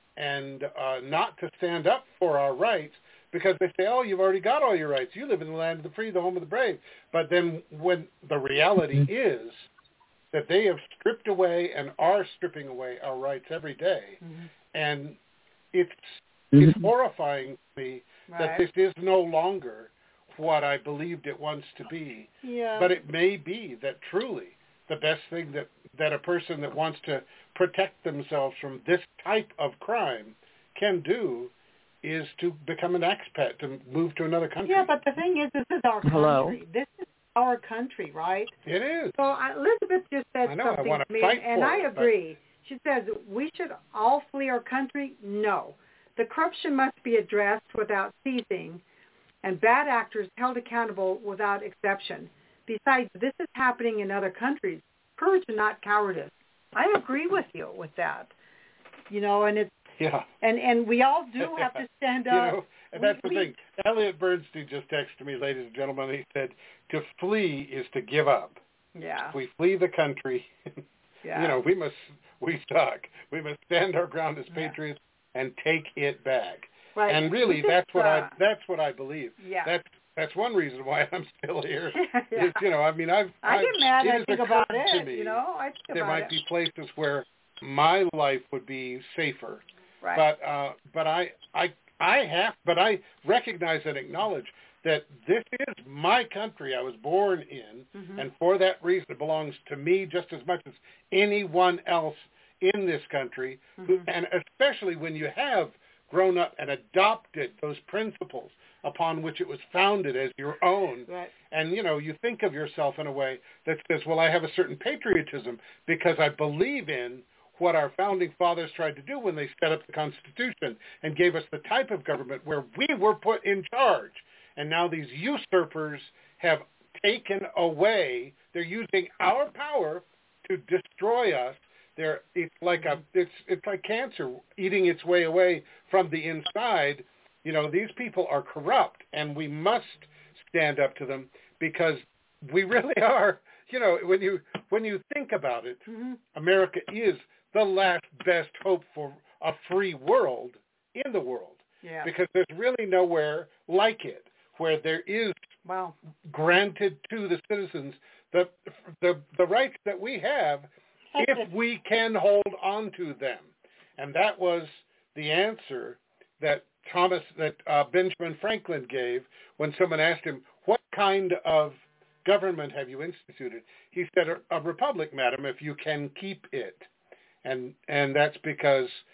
and uh, not to stand up for our rights, because they say, oh, you've already got all your rights. You live in the land of the free, the home of the brave. But then when the reality is that they have stripped away and are stripping away our rights every day, mm-hmm. and it's mm-hmm. it's horrifying to me right. that this is no longer what I believed it once to be. Yeah. But it may be that truly the best thing that, that a person that wants to protect themselves from this type of crime can do is to become an expat, to move to another country. Yeah, but the thing is, this is our Hello? country. This is our country, right? It is. So uh, Elizabeth just said I know, something I to me, fight and for I it, agree. She says, we should all flee our country? No. The corruption must be addressed without ceasing, and bad actors held accountable without exception. Besides, this is happening in other countries. Courage and not cowardice. I agree with you with that. You know, and it's Yeah. And and we all do have to stand up. You know, and that's we, the we, thing. Elliot Bernstein just texted me, ladies and gentlemen. He said, to flee is to give up. Yeah. If we flee the country, yeah. you know, we must, we suck. We must stand our ground as yeah. patriots and take it back. Right. And really, just, that's what uh, I, that's what I believe. Yeah. That's, that's one reason why I'm still here. yeah. Is, you know, I mean, I've, I I've, get mad it and I has think occurred about it, to me you know, I think there about might it. be places where my life would be safer. Right. But uh, but I I I have but I recognize and acknowledge that this is my country. I was born in, mm-hmm. and for that reason, it belongs to me just as much as anyone else in this country. Mm-hmm. Who, and especially when you have grown up and adopted those principles upon which it was founded as your own. Right. And, you know, you think of yourself in a way that says, well, I have a certain patriotism because I believe in what our founding fathers tried to do when they set up the Constitution and gave us the type of government where we were put in charge. And now these usurpers have taken away, they're using our power to destroy us. They're, it's like a, it's, it's like cancer eating its way away from the inside. You know, these people are corrupt, and we must stand up to them because we really are. You know, when you when you think about it, mm-hmm. America is the last best hope for a free world in the world. Yeah. Because there's really nowhere like it, where there is wow. granted to the citizens the the the rights that we have if we can hold on to them. And that was the answer that Thomas, that uh, Benjamin Franklin gave when someone asked him, what kind of government have you instituted? He said, a, a republic, madam, if you can keep it. And and that's because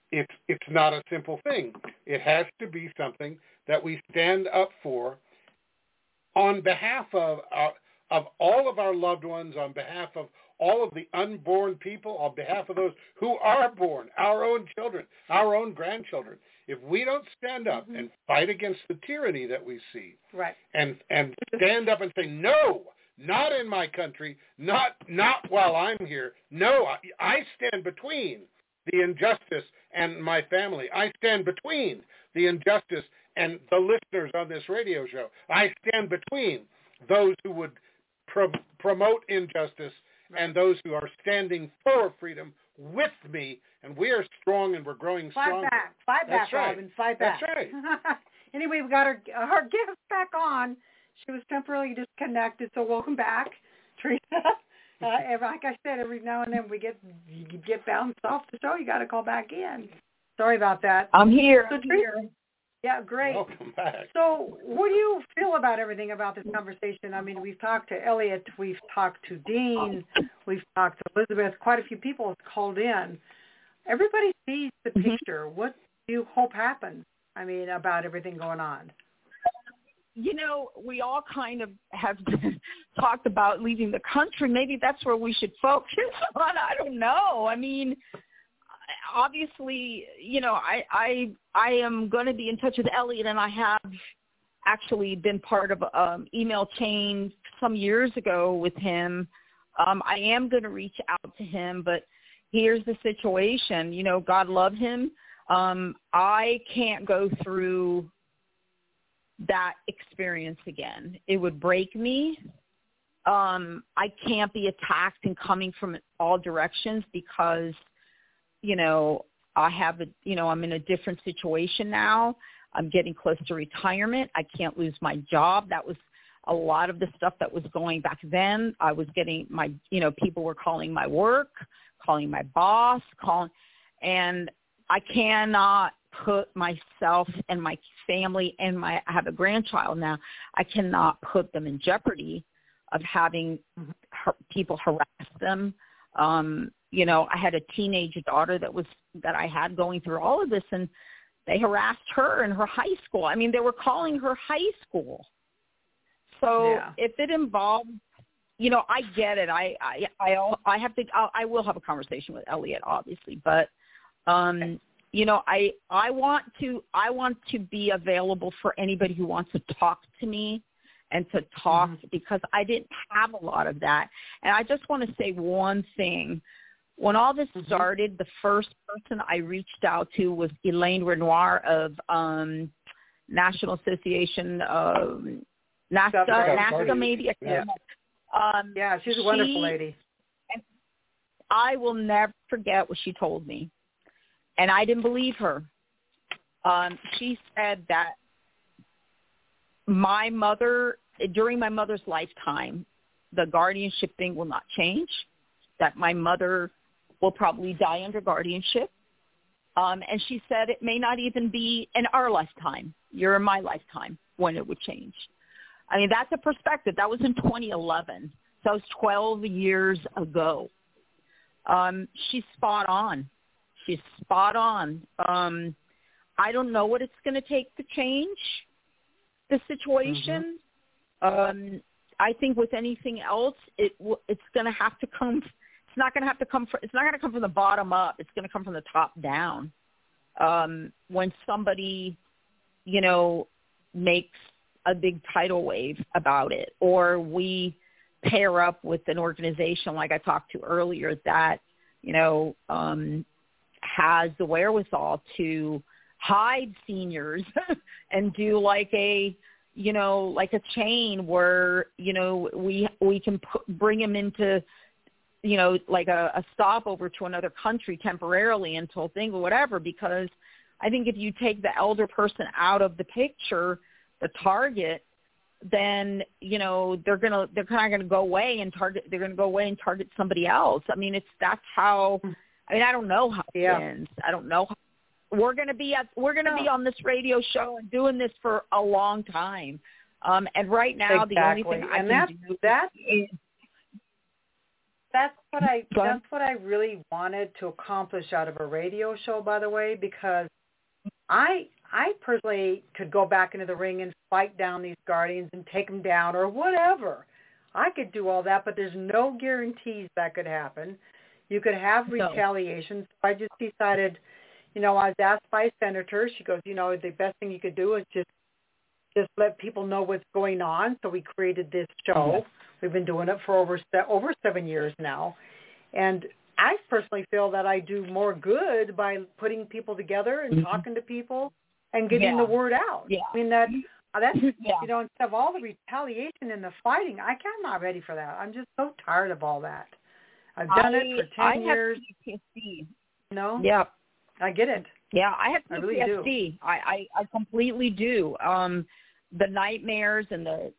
it's it's not a simple thing. It has to be something that we stand up for on behalf of our, of all of our loved ones, on behalf of all of the unborn people, on behalf of those who are born, our own children, our own grandchildren. If we don't stand up mm-hmm. and fight against the tyranny that we see, right, and and stand up and say, no, not in my country, not not while I'm here. No, I, I stand between the injustice and my family. I stand between the injustice and the listeners on this radio show. I stand between those who would pro- promote injustice and those who are standing for freedom with me, and we are strong and we're growing fight stronger. Back. Fight That's back, right. Robin. Fight back. That's right. Anyway, we got our, our guest back on. She was temporarily disconnected, so welcome back, Teresa. Uh, and like I said, every now and then we get you get bounced off the show. You got to call back in. Sorry about that. I'm here. So, I'm Teresa, here. Yeah, great. Welcome back. So what do you feel about everything about this conversation? I mean, we've talked to Elliot, we've talked to Dean, we've talked to Elizabeth. Quite a few people have called in. Everybody sees the Mm-hmm. picture. What do you hope happens, I mean, about everything going on? You know, we all kind of have talked about leaving the country. Maybe that's where we should focus on. I don't know. I mean, obviously, you know, I I, I am going to be in touch with Elliot, and I have actually been part of an um, email chain some years ago with him. Um, I am going to reach out to him, but here's the situation. You know, God love him. Um, I can't go through that experience again. It would break me. Um, I can't be attacked and coming from all directions because, you know, I have a, you know, I'm in a different situation now. I'm getting close to retirement. I can't lose my job. That was a lot of the stuff that was going back then. I was getting my, you know, people were calling my work, calling my boss, calling, and I cannot put myself and my family and my, I have a grandchild now, I cannot put them in jeopardy of having her, people harass them. Um, you know, I had a teenage daughter that was, that I had going through all of this, and they harassed her in her high school. I mean, they were calling her high school. So yeah. if it involves, you know, I get it. I, I, I, I have to, I'll, I will have a conversation with Elliot, obviously, but, um, you know, I, I want to, I want to be available for anybody who wants to talk to me and to talk mm-hmm. because I didn't have a lot of that. And I just want to say one thing. When all this mm-hmm. started, the first person I reached out to was Elaine Renoir of um, National Association of NAFTA, NAFTA maybe. Yeah. Um, yeah, she's a wonderful she, lady. And I will never forget what she told me. And I didn't believe her. Um, she said that my mother, during my mother's lifetime, the guardianship thing will not change, that my mother will probably die under guardianship. Um, and she said it may not even be in our lifetime, you're in my lifetime, when it would change. I mean, that's a perspective. That was in twenty eleven. So that was twelve years ago. Um, she's spot on. She's spot on. Um, I don't know what it's going to take to change the situation. Mm-hmm. Um, I think with anything else, it w- it's going to have to come. It's not going to have to come. From, it's not going to come from the bottom up. It's going to come from the top down. Um, when somebody, you know, makes a big tidal wave about it, or we pair up with an organization like I talked to earlier that, you know, um, has the wherewithal to hide seniors and do like a, you know, like a chain where, you know, we we can put, bring them into, you know, like a, a stopover to another country temporarily until things or whatever, because I think if you take the elder person out of the picture, the target, then, you know, they're going to, they're kind of going to go away and target, they're going to go away and target somebody else. I mean, it's, that's how, I mean, I don't know how it yeah. ends. I don't know. How, we're going to be at, we're going to no. be on this radio show and doing this for a long time. Um, and right now, exactly. the only thing I and can that, do that is, that's what I that's what I really wanted to accomplish out of a radio show, by the way, because I I personally could go back into the ring and fight down these guardians and take them down or whatever. I could do all that, but there's no guarantees that could happen. You could have retaliation. So I just decided, you know, I was asked by a senator. She goes, you know, the best thing you could do is just just let people know what's going on. So we created this show. Yes. We've been doing it for over over seven years now. And I personally feel that I do more good by putting people together and mm-hmm. talking to people and getting yeah. the word out. Yeah. I mean, that that's, yeah. you know, instead of all the retaliation and the fighting, I, I'm not ready for that. I'm just so tired of all that. I've done I, it for ten I years. Have P T S D. You know? Yeah. I get it. Yeah, I have P T S D. I really do. I, I, I completely do. Um, the nightmares and the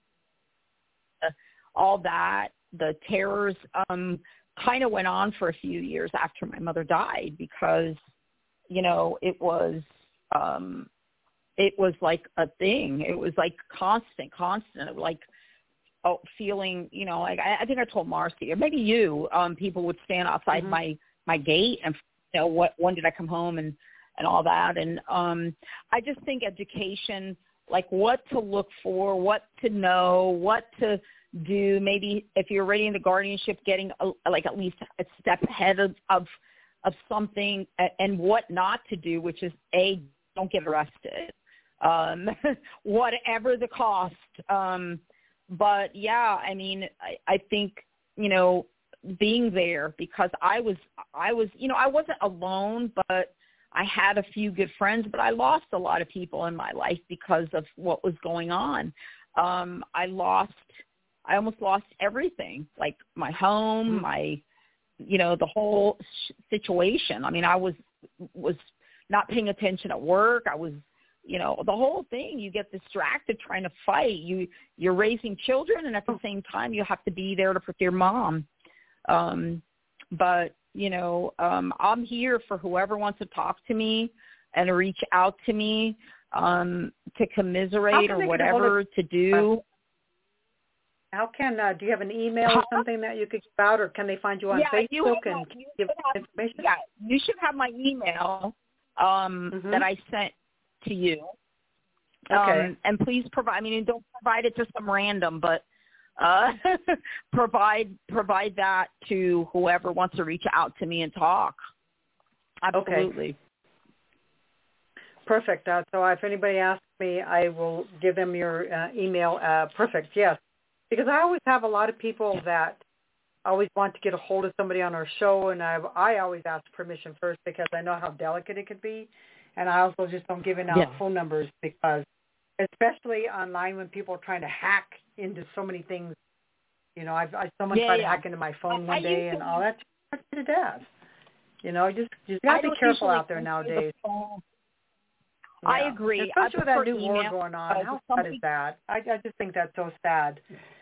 uh, all that, the terrors, um, kind of went on for a few years after my mother died because, you know, it was um, it was like a thing. It was like constant, constant, like oh, feeling, you know, like I, I think I told Marcy or maybe you, um, people would stand outside mm-hmm. my my gate and you know what when did I come home and and all that, and um, I just think education, like what to look for, what to know, what to do, maybe if you're already in the guardianship, getting a, like at least a step ahead of, of of something, and what not to do, which is a don't get arrested, um, whatever the cost. Um, but yeah, I mean, I, I think you know being there because I was I was you know I wasn't alone, but I had a few good friends, but I lost a lot of people in my life because of what was going on. Um, I lost. I almost lost everything, like my home, mm-hmm. my, you know, the whole sh- situation. I mean, I was was not paying attention at work. I was, you know, the whole thing. You get distracted trying to fight. You you're raising children, and at the same time, you have to be there to protect your mom. Um, but you know, um, I'm here for whoever wants to talk to me and reach out to me um, to commiserate or whatever to do. How can, uh, do you have an email or something that you could give out, or can they find you on yeah, Facebook you and have, give have, information? Yeah, you should have my email um, mm-hmm. that I sent to you. Okay. Um, and please provide, I mean, don't provide it to some random, but uh, provide provide that to whoever wants to reach out to me and talk. Absolutely. Okay. Perfect. Uh, so if anybody asks me, I will give them your uh, email. Uh, perfect, yes. Because I always have a lot of people that always want to get a hold of somebody on our show, and I I always ask permission first because I know how delicate it could be, and I also just don't give out yeah. phone numbers because, especially online when people are trying to hack into so many things, you know, I've, I someone yeah, tried yeah. to hack into my phone I, one I day and to, all that to death. You know, just just gotta be careful out there nowadays. The yeah. I agree. Especially I with that new email, war going on. uh, How somebody... sad is that? I, I just think that's so sad.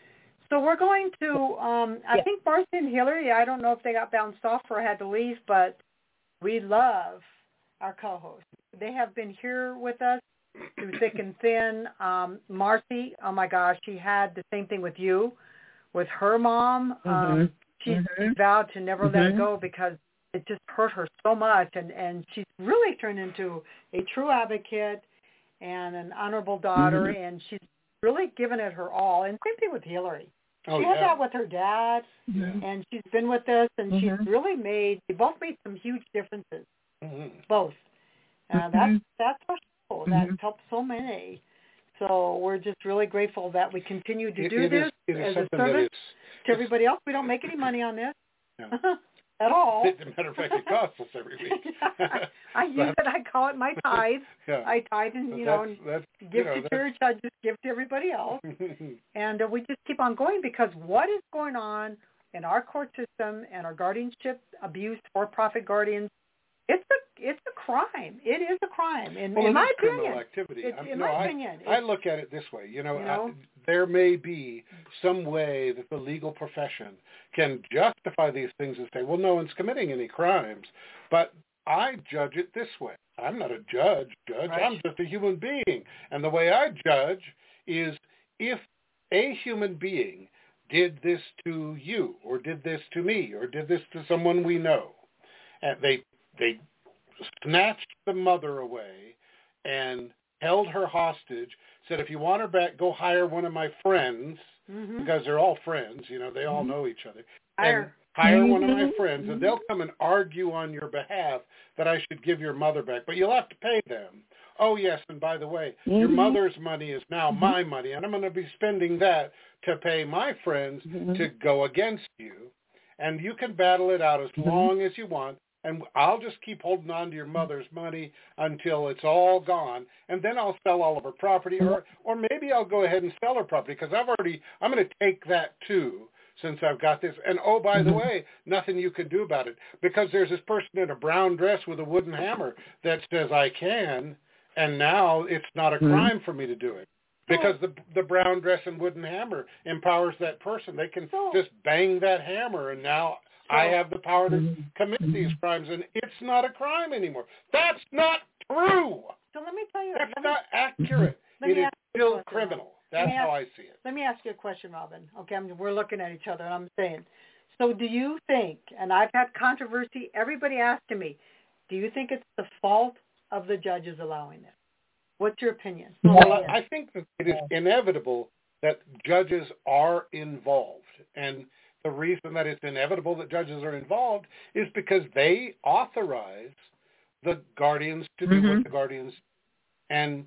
So we're going to, um, I yeah. think Marcy and Hillary, I don't know if they got bounced off or had to leave, but we love our co-hosts. They have been here with us through thick and thin. Um, Marcy, oh my gosh, she had the same thing with you, with her mom. Mm-hmm. Um, she mm-hmm. vowed to never mm-hmm. let it go because it just hurt her so much, and, and she's really turned into a true advocate and an honorable daughter, mm-hmm. and she's really given it her all. And same thing with Hillary. Oh, she yeah. had that with her dad, mm-hmm. and she's been with us, and mm-hmm. she's really made, they both made some huge differences, mm-hmm. both. Uh, mm-hmm. That's that's our show. Mm-hmm. That's helped so many. So we're just really grateful that we continue to it, do it this is, it is as a service to everybody else. We don't make any money on this. Yeah. At all. As a matter of fact, it costs us every week. I, I use it. I call it my tithe. Yeah. I tithe and, you that's, know, that's, give you know, to that's... church. I just give to everybody else. And uh, we just keep on going because what is going on in our court system and our guardianship abuse, for-profit guardians, it's a it's a crime. It is a crime, in, well, in my criminal opinion. Activity. It's, I mean, in no, my I, opinion. I look at it this way. You know, you know? I, there may be some way that the legal profession can justify these things and say, well, no one's committing any crimes. But I judge it this way. I'm not a judge, judge. Right. I'm just a human being. And the way I judge is if a human being did this to you, or did this to me, or did this to someone we know. And they they snatched the mother away and held her hostage, said, if you want her back, go hire one of my friends, mm-hmm. because they're all friends, you know, they all know each other. Hire. And hire mm-hmm. one of my friends, and they'll come and argue on your behalf that I should give your mother back, but you'll have to pay them. Oh, yes, and by the way, mm-hmm. your mother's money is now mm-hmm. my money, and I'm going to be spending that to pay my friends mm-hmm. to go against you, and you can battle it out as mm-hmm. long as you want, and I'll just keep holding on to your mother's money until it's all gone, and then I'll sell all of her property, or or maybe I'll go ahead and sell her property, because I've already, I'm going to take that too, since I've got this. And oh, by the way, nothing you can do about it, because there's this person in a brown dress with a wooden hammer that says I can, and now it's not a crime mm-hmm. for me to do it. Because the the brown dress and wooden hammer empowers that person. They can so, just bang that hammer, and now so, I have the power to mm-hmm. commit these crimes, and it's not a crime anymore. That's not true. So let me tell you. That's me, not accurate. It is still criminal. That's ask, how I see it. Let me ask you a question, Robin. Okay, I'm, we're looking at each other, and I'm saying, so do you think, and I've had controversy, everybody asking me, do you think it's the fault of the judges allowing this? What's your opinion? Well, I, I think that it is inevitable that judges are involved. And the reason that it's inevitable that judges are involved is because they authorize the guardians to do mm-hmm. what the guardians and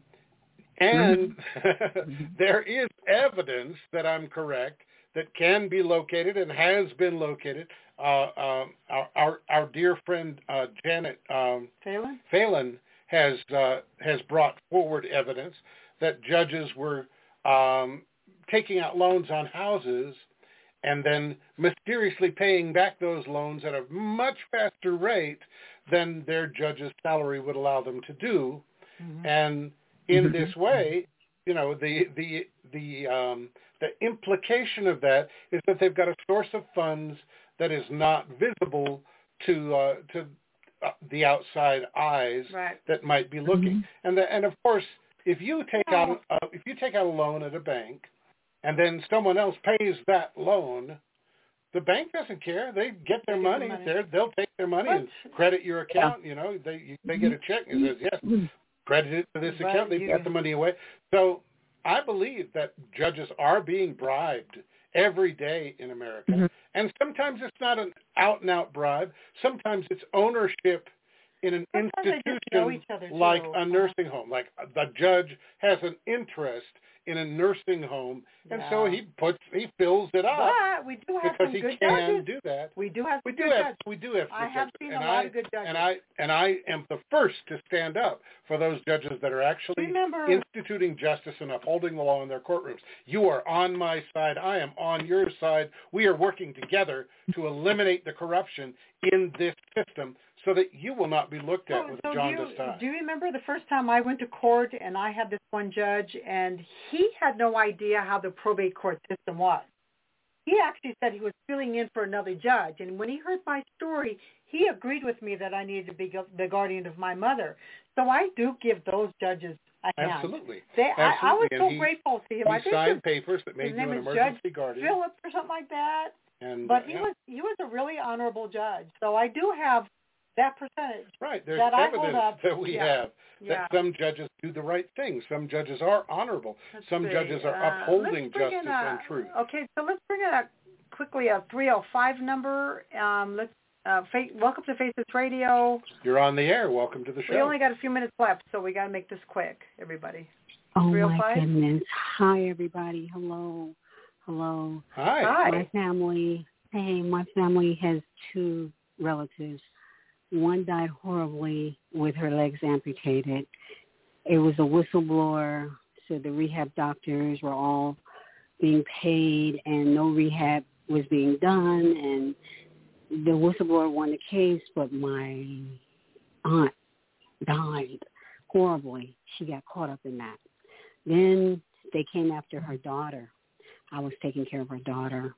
and mm-hmm. there is evidence that I'm correct that can be located and has been located. Uh, um, our, our our dear friend uh, Janet um, Phelan? Phelan has uh, has brought forward evidence that judges were um, taking out loans on houses and then mysteriously paying back those loans at a much faster rate than their judge's salary would allow them to do. Mm-hmm. And in this way, you know, the the the um, the implication of that is that they've got a source of funds that is not visible to uh, to uh, the outside eyes right. that might be looking. Mm-hmm. And the, and of course, if you take yeah. out a, if you take out a loan at a bank, and then someone else pays that loan, the bank doesn't care. They get their they money. money. They're, they'll take their money what? and credit your account. Yeah. You know, they you, they get a check and it says yes. Credit it to this but account. They've you, got the money away. So I believe that judges are being bribed every day in America. Mm-hmm. And sometimes it's not an out-and-out bribe. Sometimes it's ownership in an sometimes institution like too. a nursing home. Like the judge has an interest in a nursing home, and yeah. so he puts he fills it up. But we do have because some he good can judges. do that. We do have we some do good have judges. we do have I have judges. seen and a lot I, of good judges. And I and I am the first to stand up for those judges that are actually Remember, instituting justice and upholding the law in their courtrooms. You are on my side. I am on your side. We are working together to eliminate the corruption in this system, so that you will not be looked at so, with so a jaundiced eye. Do you remember the first time I went to court and I had this one judge and he had no idea how the probate court system was? He actually said he was filling in for another judge, and when he heard my story, he agreed with me that I needed to be the guardian of my mother. So I do give those judges a hand. Absolutely. They, Absolutely. I, I was so he, grateful to him. He I think signed his, papers that made his you name an is emergency Judge guardian. Phillips or something like that. And, but uh, he yeah. was he was a really honorable judge. So I do have that percentage. Right. There's that evidence I hold up. that we yeah. have that yeah. some judges do the right thing. Some judges are honorable. Let's some see. judges are uh, upholding justice a, and truth. Okay, so let's bring in a, quickly a three oh five number. Um, let's uh, fa- welcome to Faces Radio. You're on the air. Welcome to the show. We only got a few minutes left, so we got to make this quick, everybody. Oh, my goodness. Hi, everybody. Hello. Hello. Hi. Hi. My family, hey, my family has two relatives. One died horribly with her legs amputated. It was a whistleblower, so the rehab doctors were all being paid and no rehab was being done, and the whistleblower won the case, but my aunt died horribly. She got caught up in that. Then they came after her daughter. I was taking care of her daughter.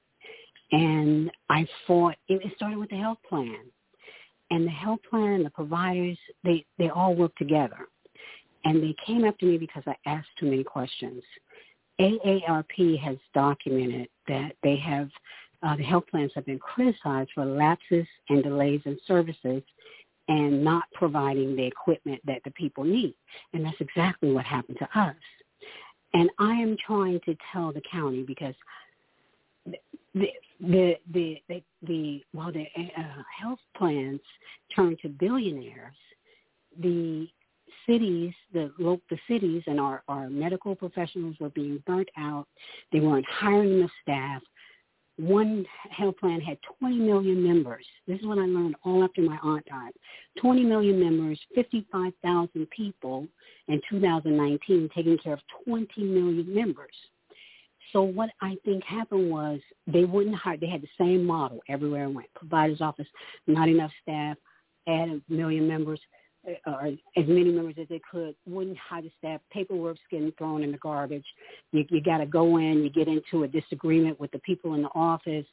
And I fought. It started with the health plan. And the health plan and the providers, they, they all worked together. And they came after me because I asked too many questions. A A R P has documented that they have, uh, the health plans have been criticized for lapses and delays in services and not providing the equipment that the people need. And that's exactly what happened to us. And I am trying to tell the county because the the the the, the, the well the uh, health plans turn to billionaires. The cities, the local the cities, and our, our medical professionals were being burnt out. They weren't hiring enough staff. One health plan had twenty million members. This is what I learned all after my aunt died. twenty million members, fifty-five thousand people in two thousand nineteen, taking care of twenty million members. So what I think happened was they wouldn't hire. They had the same model everywhere I went. Provider's office, not enough staff, add a million members, or as many members as they could, wouldn't hire the staff. Paperwork's getting thrown in the garbage. You, you got to go in. You get into a disagreement with the people in the office.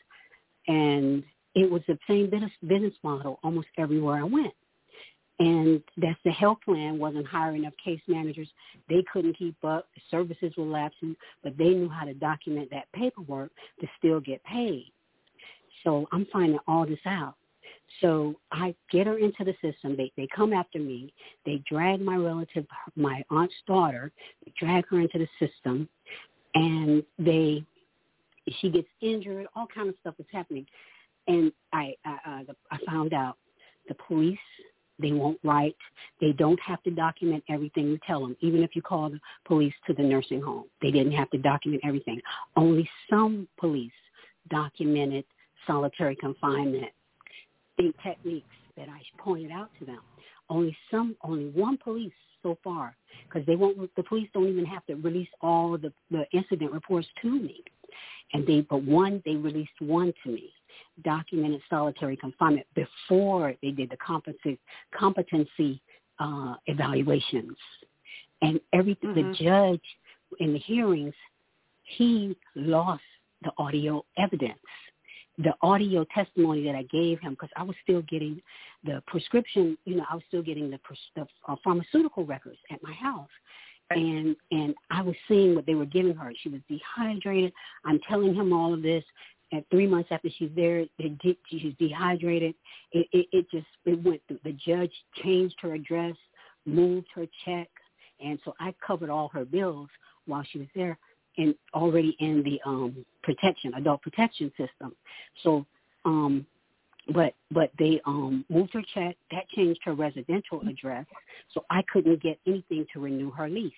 And it was the same business, business model almost everywhere I went. And that's the health plan wasn't hiring enough case managers. They couldn't keep up. The services were lapsing, but they knew how to document that paperwork to still get paid. So I'm finding all this out. So I get her into the system. They they come after me. They drag my relative, my aunt's daughter, they drag her into the system, and they she gets injured. All kind of stuff is happening. And I I, uh, the, I found out the police, they won't write. They don't have to document everything you tell them, even if you call the police to the nursing home. They didn't have to document everything. Only some police documented solitary confinement techniques that I pointed out to them. Only some, only one police so far, because they won't. The police don't even have to release all the, the incident reports to me, and they, but one, they released one to me, documented solitary confinement before they did the competency competency uh, evaluations, and everything. Mm-hmm. The judge in the hearings, he lost the audio evidence. The audio testimony that I gave him, because I was still getting the prescription, you know, I was still getting the, the uh, pharmaceutical records at my house. And and I was seeing what they were giving her. She was dehydrated. I'm telling him all of this. And three months after she's there, they she's dehydrated. It, it, it just, it went through. The judge changed her address, moved her check. And so I covered all her bills while she was there. And already in the um, protection, adult protection system. So, um, but but they um, moved her check. That changed her residential address. So I couldn't get anything to renew her lease.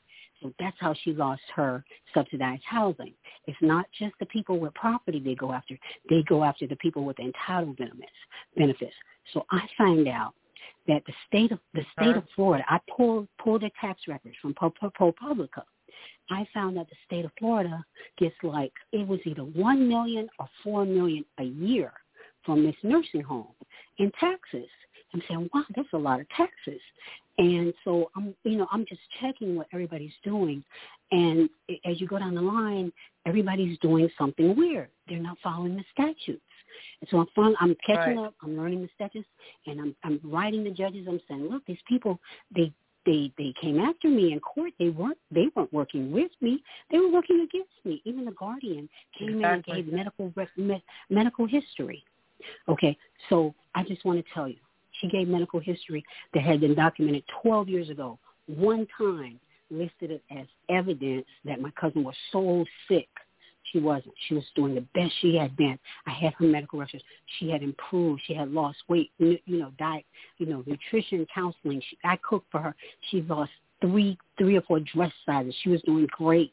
So that's how she lost her subsidized housing. It's not just the people with property they go after. They go after the people with entitled benefits. benefits. So I find out that the state of the state of Florida, I pulled pulled their tax records from ProPublica. I found that the state of Florida gets like, it was either one million dollars or four million dollars a year from this nursing home in taxes. I'm saying, wow, that's a lot of taxes. And so I'm, you know, I'm just checking what everybody's doing. And as you go down the line, everybody's doing something weird. They're not following the statutes. And so I'm, following, I'm catching right. up. I'm learning the statutes, and I'm, I'm writing the judges. I'm saying, look, these people, they, They they came after me in court. They weren't they weren't working with me. They were working against me. Even the guardian came exactly. in and gave medical med, medical history. Okay, so I just want to tell you, she gave medical history that had been documented twelve years ago. One time listed it as evidence that my cousin was so sick. She wasn't. She was doing the best she had been. I had her medical records. She had improved. She had lost weight. You know, diet. You know, nutrition, counseling. She, I cooked for her. She lost three, three or four dress sizes. She was doing great.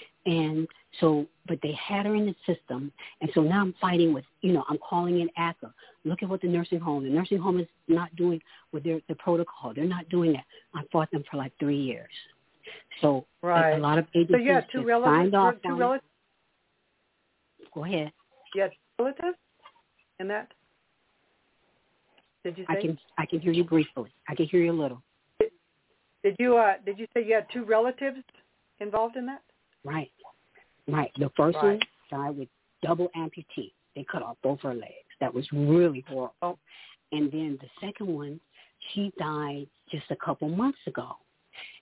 And so, but they had her in the system. And so now I'm fighting with, you know, I'm calling in A C A. Look at what the nursing home. The nursing home is not doing with their the protocol. They're not doing that. I fought them for like three years. So right. a lot of agencies so yeah, two relatives, signed off two on relatives. Go ahead. Yes, relatives in that? Did you say? I can I can hear you briefly. I can hear you a little. Did, did you uh, did you say you had two relatives involved in that? Right, right. The first right. one died with double amputee. They cut off both her legs. That was really horrible. And then the second one, she died just a couple months ago.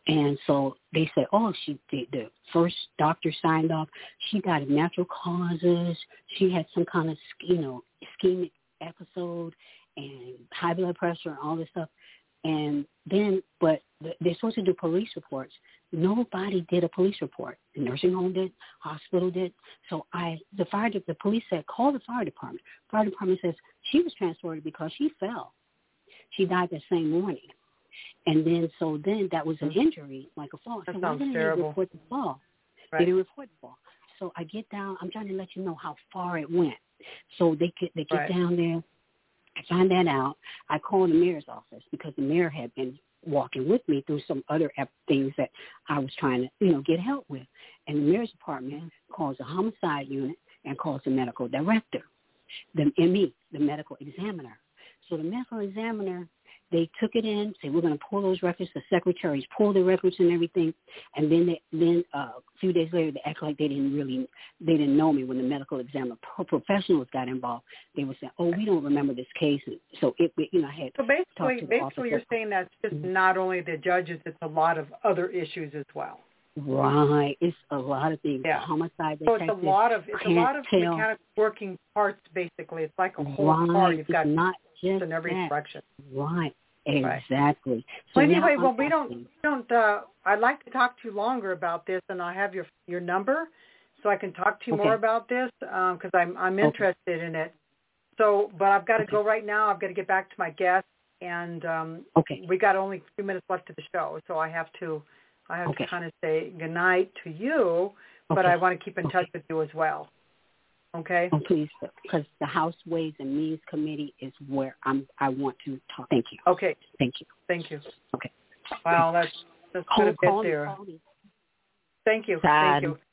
And so they said, oh, she did, the first doctor signed off. She died of natural causes. She had some kind of, you know, ischemic episode and high blood pressure and all this stuff. And then, but they're supposed to do police reports. Nobody did a police report. The nursing home did, hospital did. So I, the fire, the police said, call the fire department. Fire department says she was transported because she fell. She died that same morning. And then, so then that was an injury, like a fall. That so sounds why didn't terrible. they report the fall? Right. They didn't report the fall. So I get down. I'm trying to let you know how far it went. So they get, they get Right. down there. I find that out. I call the mayor's office because the mayor had been walking with me through some other things that I was trying to, you know, get help with. And the mayor's department calls the homicide unit and calls the medical director, the M E, the medical examiner. So the medical examiner, they took it in, said, we're going to pull those records. The secretaries pulled the records and everything. And then they, then uh, a few days later, they act like they didn't really, they didn't know me when the medical examiner pro- professionals got involved. They would say, oh, we don't remember this case. So, it, you know, I had So basically, to basically you're saying that's just mm-hmm. not only the judges, it's a lot of other issues as well. Right. It's a lot of things. Yeah. Homicide So it's detective, a lot of, it's a lot of tell. mechanical working parts, basically. It's like a whole Right. car. You've It's got not just in every that. direction. Right. Exactly. So Well, anyway, now well, I'm we don't, asking, we don't. Uh, I'd like to talk to you longer about this, and I have your your number, so I can talk to you Okay. more about this because um, I'm I'm Okay. interested in it. So, but I've got to Okay. go right now. I've got to get back to my guest, and um, Okay. we got only a few minutes left of the show, so I have to, I have Okay. to kind of say goodnight to you, but Okay. I want to keep in Okay. touch with you as well. Okay. Oh, please, because the House Ways and Means Committee is where I'm. I want to talk. Thank you. Okay. Thank you. Thank you. Okay. Wow, that's that's quite a Call, bit call me, there. call me. Thank you. Sad. Thank you.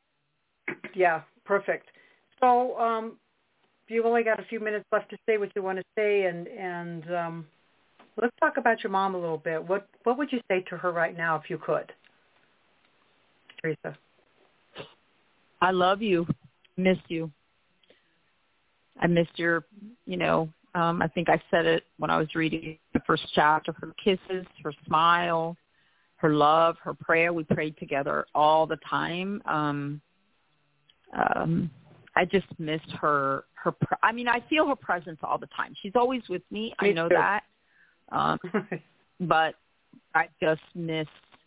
Yeah, perfect. So um, you've only got a few minutes left to say what you want to say, and and um, let's talk about your mom a little bit. What what would you say to her right now if you could, Teresa? I love you. Miss you. I missed your, you know, um, I think I said it when I was reading the first chapter, her kisses, her smile, her love, her prayer. We prayed together all the time. Um, um, I just missed her. Her. Pre- I mean, I feel her presence all the time. She's always with me. Me I know too. that. Um, but I just miss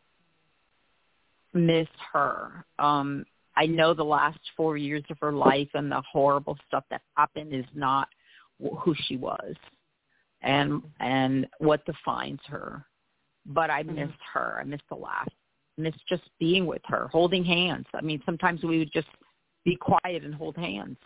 miss her. Um, I know the last four years of her life and the horrible stuff that happened is not who she was, and and what defines her. But I Mm-hmm. missed her. I missed the laugh. I missed just being with her, holding hands. I mean, sometimes we would just be quiet and hold hands.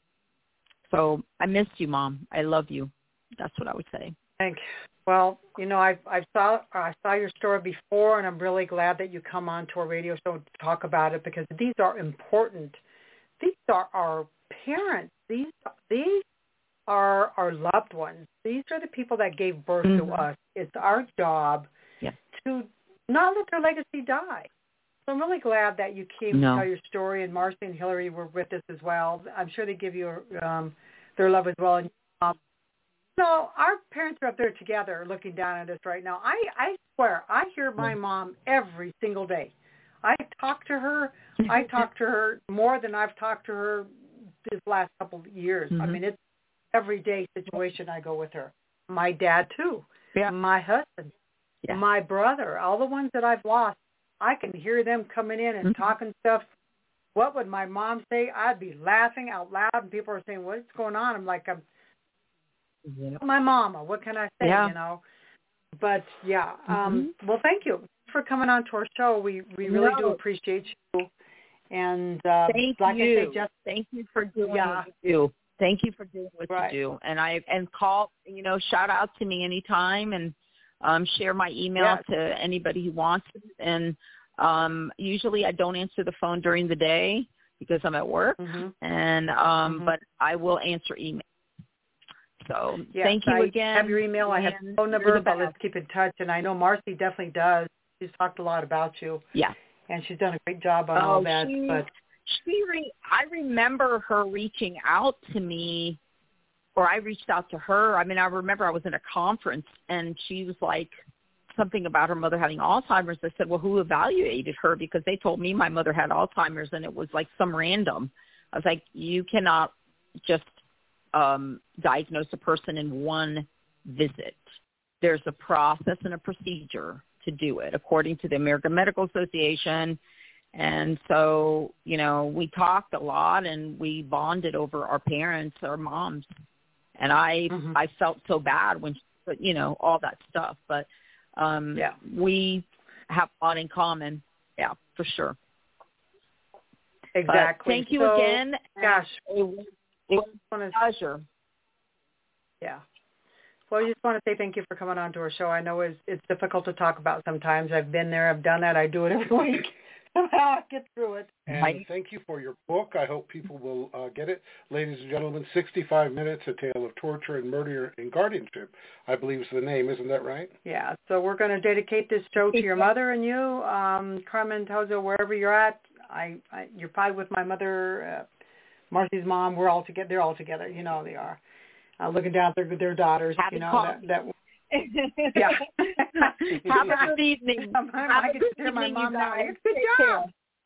So I missed you, Mom. I love you. That's what I would say. Thank you. Well, you know, I I saw I saw your story before, and I'm really glad that you come on to our radio show to talk about it because these are important. These are our parents. These these are our loved ones. These are the people that gave birth Mm-hmm. to us. It's our job Yeah. to not let their legacy die. So I'm really glad that you came No. to tell your story, and Marcy and Hillary were with us as well. I'm sure they give you um, their love as well. And um, so our parents are up there together looking down at us right now. I, I swear, I hear my mom every single day. I talk to her. I talk to her more than I've talked to her this last couple of years. Mm-hmm. I mean, it's everyday situation I go with her. My dad, too. Yeah. My husband. Yeah. My brother. All the ones that I've lost. I can hear them coming in and Mm-hmm. talking stuff. What would my mom say? I'd be laughing out loud, and people are saying, what's going on? I'm like, I'm Yeah. my mama. What can I say, Yeah. you know? But, yeah. Um, well, thank you for coming on to our show. We we really No. do appreciate you. And uh, Thank like you. I say, just Thank you for doing Yeah. what you do. Thank you for doing what Right. you do. And I and call, you know, shout out to me anytime and um, share my email Yes. to anybody who wants it. And um, usually I don't answer the phone during the day because I'm at work. hmm And um, Mhm. but I will answer email. So yes, thank you I again. have your email. I have and your phone you're number, the but let's best. keep in touch. And I know Marcy definitely does. She's talked a lot about you, Yeah. and she's done a great job on Oh, all that. she- But She re- I remember her reaching out to me, or I reached out to her. I mean, I remember I was in a conference, and she was like, something about her mother having Alzheimer's. I said, well, who evaluated her? Because they told me my mother had Alzheimer's, and it was like some random. I was like, you cannot just um, diagnose a person in one visit. There's a process and a procedure to do it, according to the American Medical Association. And so, you know, we talked a lot, and we bonded over our parents, our moms. And I mm-hmm. I felt so bad when, she, you know, all that stuff. But um, yeah. we have a lot in common. Yeah, for sure. Exactly. But thank you so, again. Gosh. It was, it was a pleasure. Yeah. Well, I just want to say thank you for coming on to our show. I know it's, it's difficult to talk about sometimes. I've been there. I've done that. I do it every week. Somehow I get through it. And thank you for your book. I hope people will uh, get it. Ladies and gentlemen, sixty-five minutes, A Tale of Torture and Murder in Guardianship, I believe is the name. Isn't that right? Yeah. So we're going to dedicate this show to your mother and you, um, Carmen Tozo, wherever you're at. I, I You're probably with my mother, uh, Marcy's mom. We're all together. They're all together. You know they are. Uh, looking down at their, their daughters. Happy you know coffee. that. that yeah. Have a good evening. I can hear my mom now. Good job.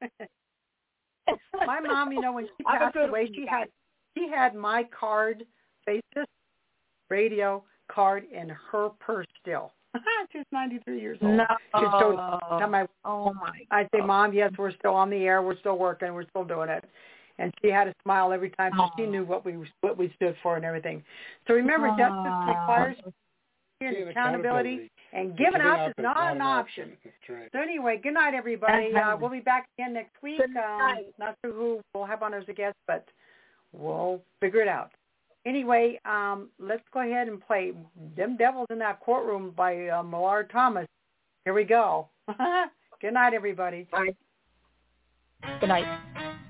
My mom, you know, when she passed away, she had she had my card, basis, radio card in her purse still. She's ninety-three years old. No. She showed, tell my, oh my. I say, Mom, yes, we're still on the air. We're still working. We're still doing it. And she had a smile every time, so she knew what we what we stood for and everything. So remember, Aww. justice requires and accountability, and giving up is not an option. Right. So anyway, good night, everybody. Uh, we'll be back again next week. Um, not sure who we'll have on as a guest, but we'll figure it out. Anyway, um, let's go ahead and play Them Devils in That Courtroom by uh, Millard Thomas. Here we go. Good night, everybody. Bye. Good night.